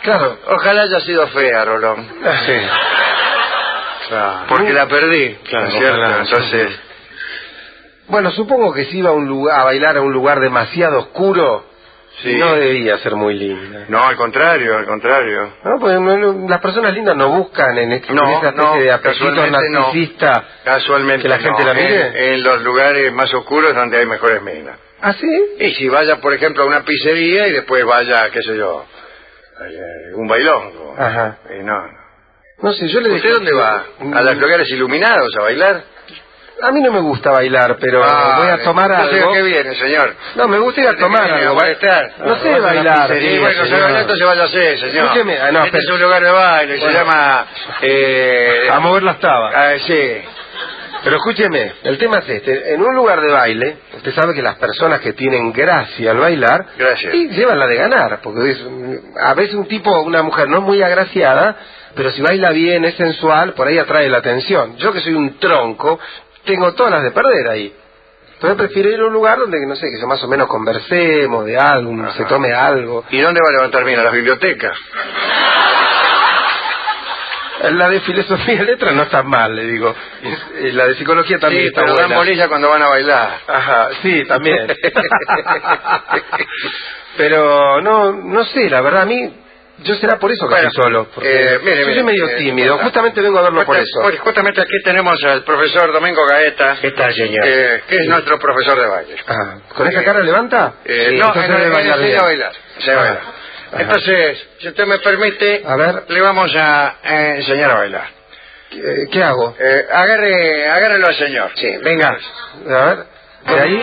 Claro. Ojalá haya sido fea, Rolón. Sí. Claro. Porque la perdí. Claro, ¿cierto? ojalá. Entonces... Bueno, supongo que si iba a bailar a un lugar demasiado oscuro, Sí. no debía ser muy linda. No, al contrario, al contrario. No, pues las personas lindas no buscan en esa especie de apetito casualmente narcisista Casualmente que la gente no. la mire. En los lugares más oscuros donde hay mejores minas. ¿Ah, sí? Y si vaya, por ejemplo, a una pizzería y después vaya, qué sé yo, un bailongo. Ajá. No. No sé, yo le ¿Usted dije... dónde va? ¿A los lugares iluminados a bailar? A mí no me gusta bailar, pero voy a tomar entonces, algo. ¿a qué viene, señor? No, me gusta ir a tomar algo. No sé bailar. Sí, bueno, entonces vaya a hacer, señor. Escúcheme, este es un lugar de baile, se llama... a mover las tabas. Sí. Pero escúcheme, el tema es este. En un lugar de baile, usted sabe que las personas que tienen gracia al bailar, Gracias. y llevan la de ganar, porque a veces un tipo o una mujer no es muy agraciada, pero si baila bien, es sensual, por ahí atrae la atención. Yo que soy un tronco, tengo todas las de perder ahí. Entonces prefiero ir a un lugar donde, no sé, que más o menos conversemos de algo, se tome algo. ¿Y dónde va a levantar bien? ¿A las bibliotecas? La de filosofía y letras no está mal, le digo. La de psicología también sí, está pero buena. dan bolilla cuando van a bailar. Ajá, sí, también. Pero no sé, la verdad a mí... Yo será por eso que estoy solo, porque yo soy medio tímido, justamente vengo a verlo por eso. Justamente aquí tenemos al profesor Domingo Gaeta. ¿Qué tal, señor? Que es nuestro profesor de baile. ¿Con esa cara levanta? Sí, no, enseña a bailar. Entonces, si usted me permite, a ver, le vamos a enseñar a bailar. ¿Qué hago? Agárrelo al señor. Sí, venga. A ver, ¿de ahí?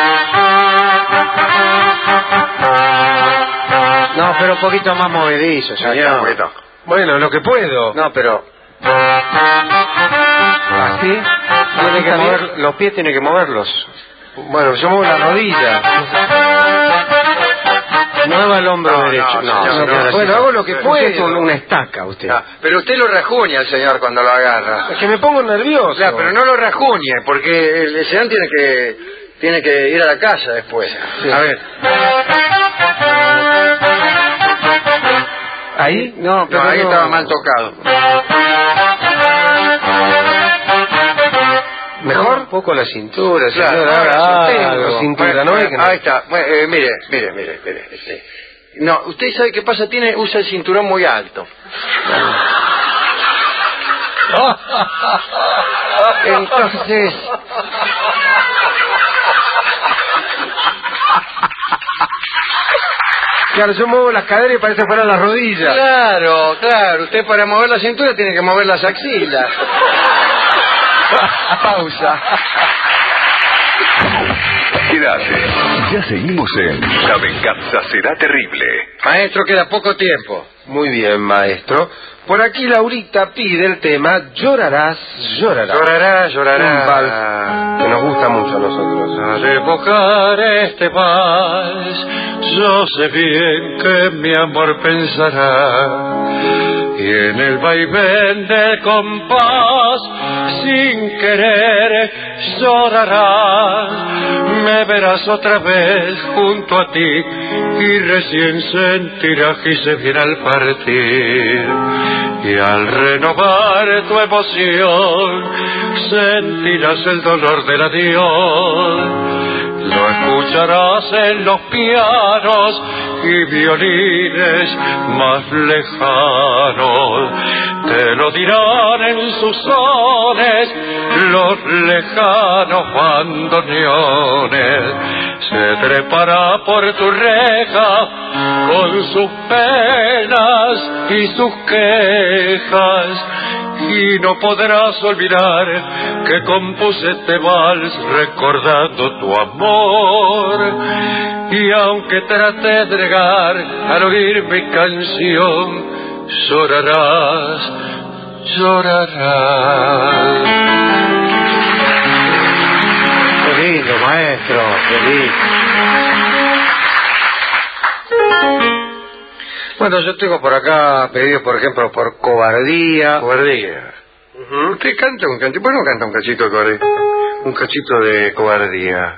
No, pero un poquito más movedizo, señor. Bueno, lo que puedo. No, pero... ¿Así? Tiene que mover, los pies tiene que moverlos. Bueno, yo muevo la rodilla. Mueva el hombro derecho. Bueno, hago lo que puedo. Es una estaca, usted. Pero usted lo rajuña al señor cuando lo agarra. Es que me pongo nervioso. Claro, pero no lo rajuñe, porque el señor tiene que ir a la casa después. Sí. A ver. ¿Ahí? No, pero ahí estaba mal tocado. ¿Mejor? Un poco la cintura, Claro, señor. ahora tengo cintura, ¿no? Ahí está. Mire. No, usted sabe qué pasa, usa el cinturón muy alto. Entonces... Claro, yo muevo las caderas y parece fuera las rodillas. Claro, usted para mover la cintura tiene que mover las axilas. Pausa. Quédate. Ya seguimos en La venganza será terrible. Maestro, queda poco tiempo. Muy bien, maestro. Por aquí Laurita pide el tema Llorarás, llorarás. Llorarás. Un vals que nos gusta mucho a nosotros. Al evocar este vals, yo sé bien que mi amor pensará. Y en el vaivén del compás, sin querer, llorará. Me verás otra vez junto a ti y recién sentirás que hice bien al partir. Y al renovar tu emoción, sentirás el dolor del adiós. Lo escucharás en los pianos y violines más lejanos. Te lo dirán en sus sones los lejanos bandoneones. Se trepará por tu reja con sus penas y sus quejas, y no podrás olvidar que compuse este vals recordando tu amor. Y aunque trates de negar al oír mi canción, llorarás. Qué lindo, maestro, qué lindo. Bueno, yo tengo por acá pedido, por ejemplo, por Cobardía. Usted canta un cantito. ¿Por qué no canta un cachito de cobardía? Un cachito de cobardía.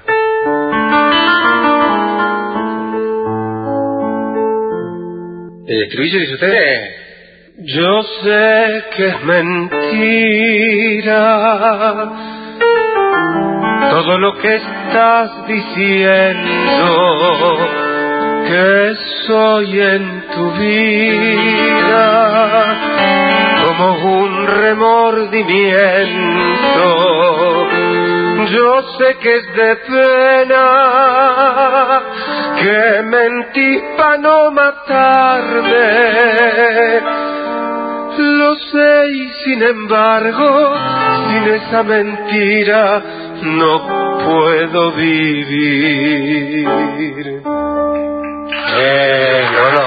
¿El estribillo dice usted? Yo sé que es mentira todo lo que estás diciendo, que soy en tu vida como un remordimiento. Yo sé que es de pena que mentí para no matarme. Lo sé y sin embargo, sin esa mentira no puedo vivir. No.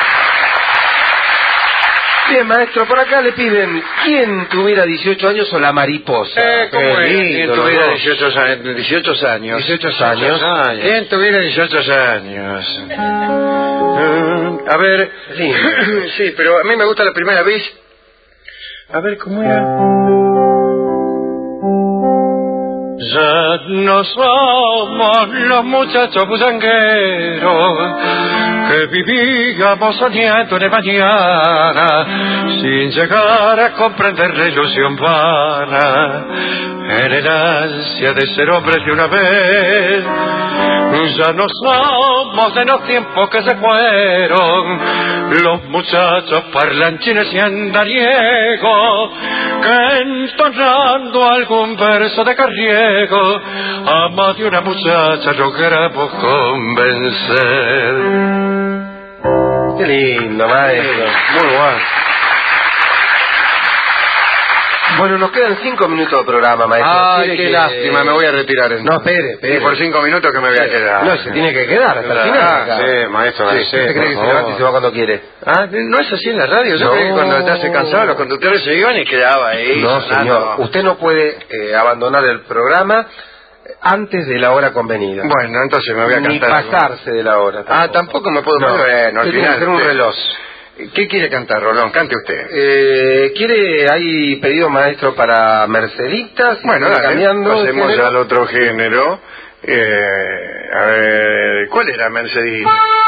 Bien, maestro, por acá le piden ¿quién tuviera 18 años o la mariposa? ¿Cómo es? ¿Quién tuviera 18 años? 18 años. ¿Quién tuviera 18 años? A ver, sí, pero a mí me gusta la primera vez. A ver, ¿cómo era? Ya no somos los muchachos bullangueros que vivíamos soñando en el mañana sin llegar a comprender la ilusión vana en el ansia de ser hombres de una vez. Ya no somos de los tiempos que se fueron los muchachos parlanchines y andariegos que entonando algún verso de Carriego a más de una muchacha logramos convencer. Qué lindo, maestro. Muy bueno. Bueno, nos quedan 5 minutos de programa, maestro. Ay, qué lástima, me voy a retirar entonces. No, espere. Y por 5 minutos que me voy a quedar. No, se tiene que quedar hasta el final acá. Sí, maestro, ¿Usted cree que se levanta y se va cuando quiere? Ah, no es así en la radio. Yo creo que cuando te hace cansado los conductores se iban y quedaba ahí. No, señor. Usted no puede abandonar el programa antes de la hora convenida. Bueno, entonces me voy a cantar. Ni pasarse de la hora. Tampoco. Tampoco me puedo... No, bueno, al tiene que final ser un reloj. ¿Qué quiere cantar, Rolón? Cante usted. ¿Hay pedido, maestro, para Merceditas? Bueno, dale, pasemos al otro género. A ver, ¿cuál era Mercedita?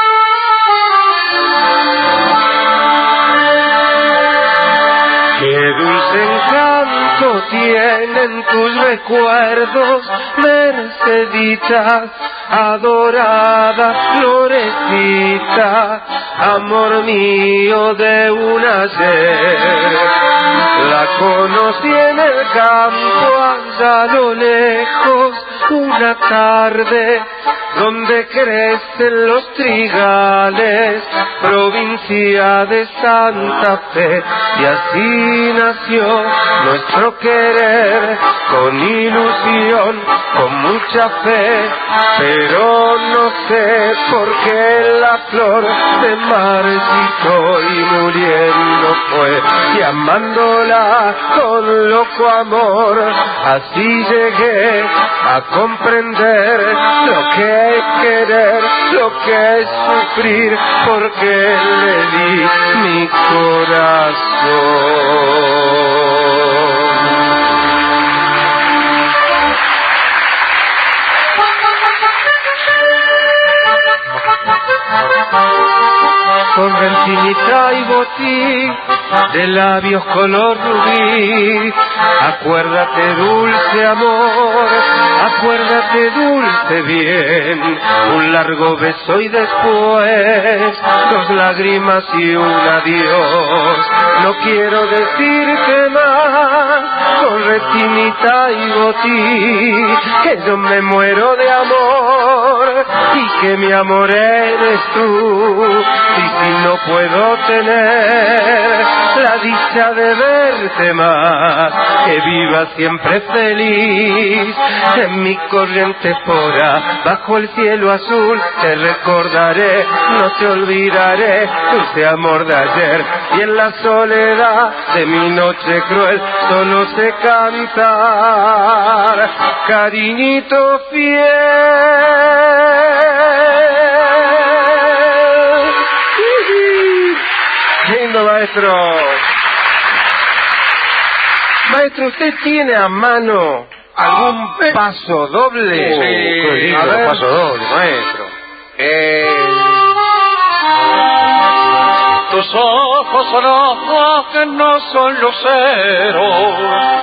Qué dulce encanto tienen tus recuerdos, Mercedita, adorada florecita, amor mío de un ayer. La conocí en el campo allá a lo lejos, una tarde donde crecen los trigales, provincia de Santa Fe, y así nació nuestro querer, con ilusión, con mucha fe, pero no sé por qué la flor se marchitó y muriendo fue, y amándola con loco amor, así llegué a comprender lo que es querer, lo que es sufrir, porque le di mi corazón. Correntinita y botín, de labios color rubí, acuérdate dulce amor, acuérdate dulce bien, un largo beso y después 2 lágrimas y un adiós. No quiero decirte más, correntinita y botín, que yo me muero de amor y que mi amor eres tú. Y si no puedo tener la dicha de verte más, que viva siempre feliz en mi corriente fora, bajo el cielo azul te recordaré, no te olvidaré, dulce amor de ayer, y en la soledad de mi noche cruel solo sé cantar, cariñito fiel. Lindo, maestro. Maestro, ¿usted tiene a mano algún paso doble? Sí, qué lindo, paso doble, maestro. tus ojos son ojos que no son luceros.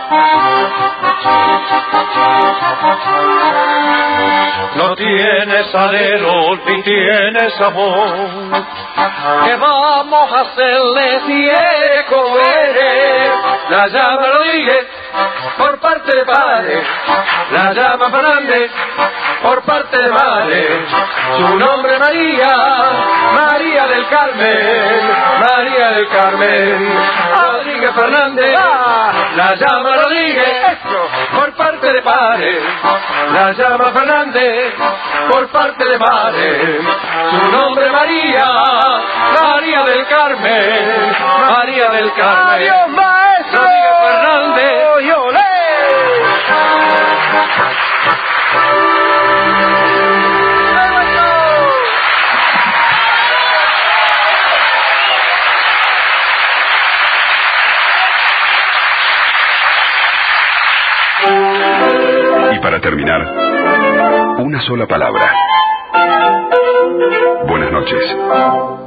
No tienes anhelo ni tienes amor. ¿Qué vamos a hacerle si eco eres? La llama Rodríguez por parte de padre, la llama Fernández por parte de madre. Su nombre María, María del Carmen, María del Carmen. Rodríguez Fernández, la llama Rodríguez por parte de padre, la llama Fernández por parte de madre. Su nombre María, María del Carmen, María del Carmen. ¡Adiós, maestro! Rodríguez Fernández. Y para terminar, una sola palabra. Buenas noches.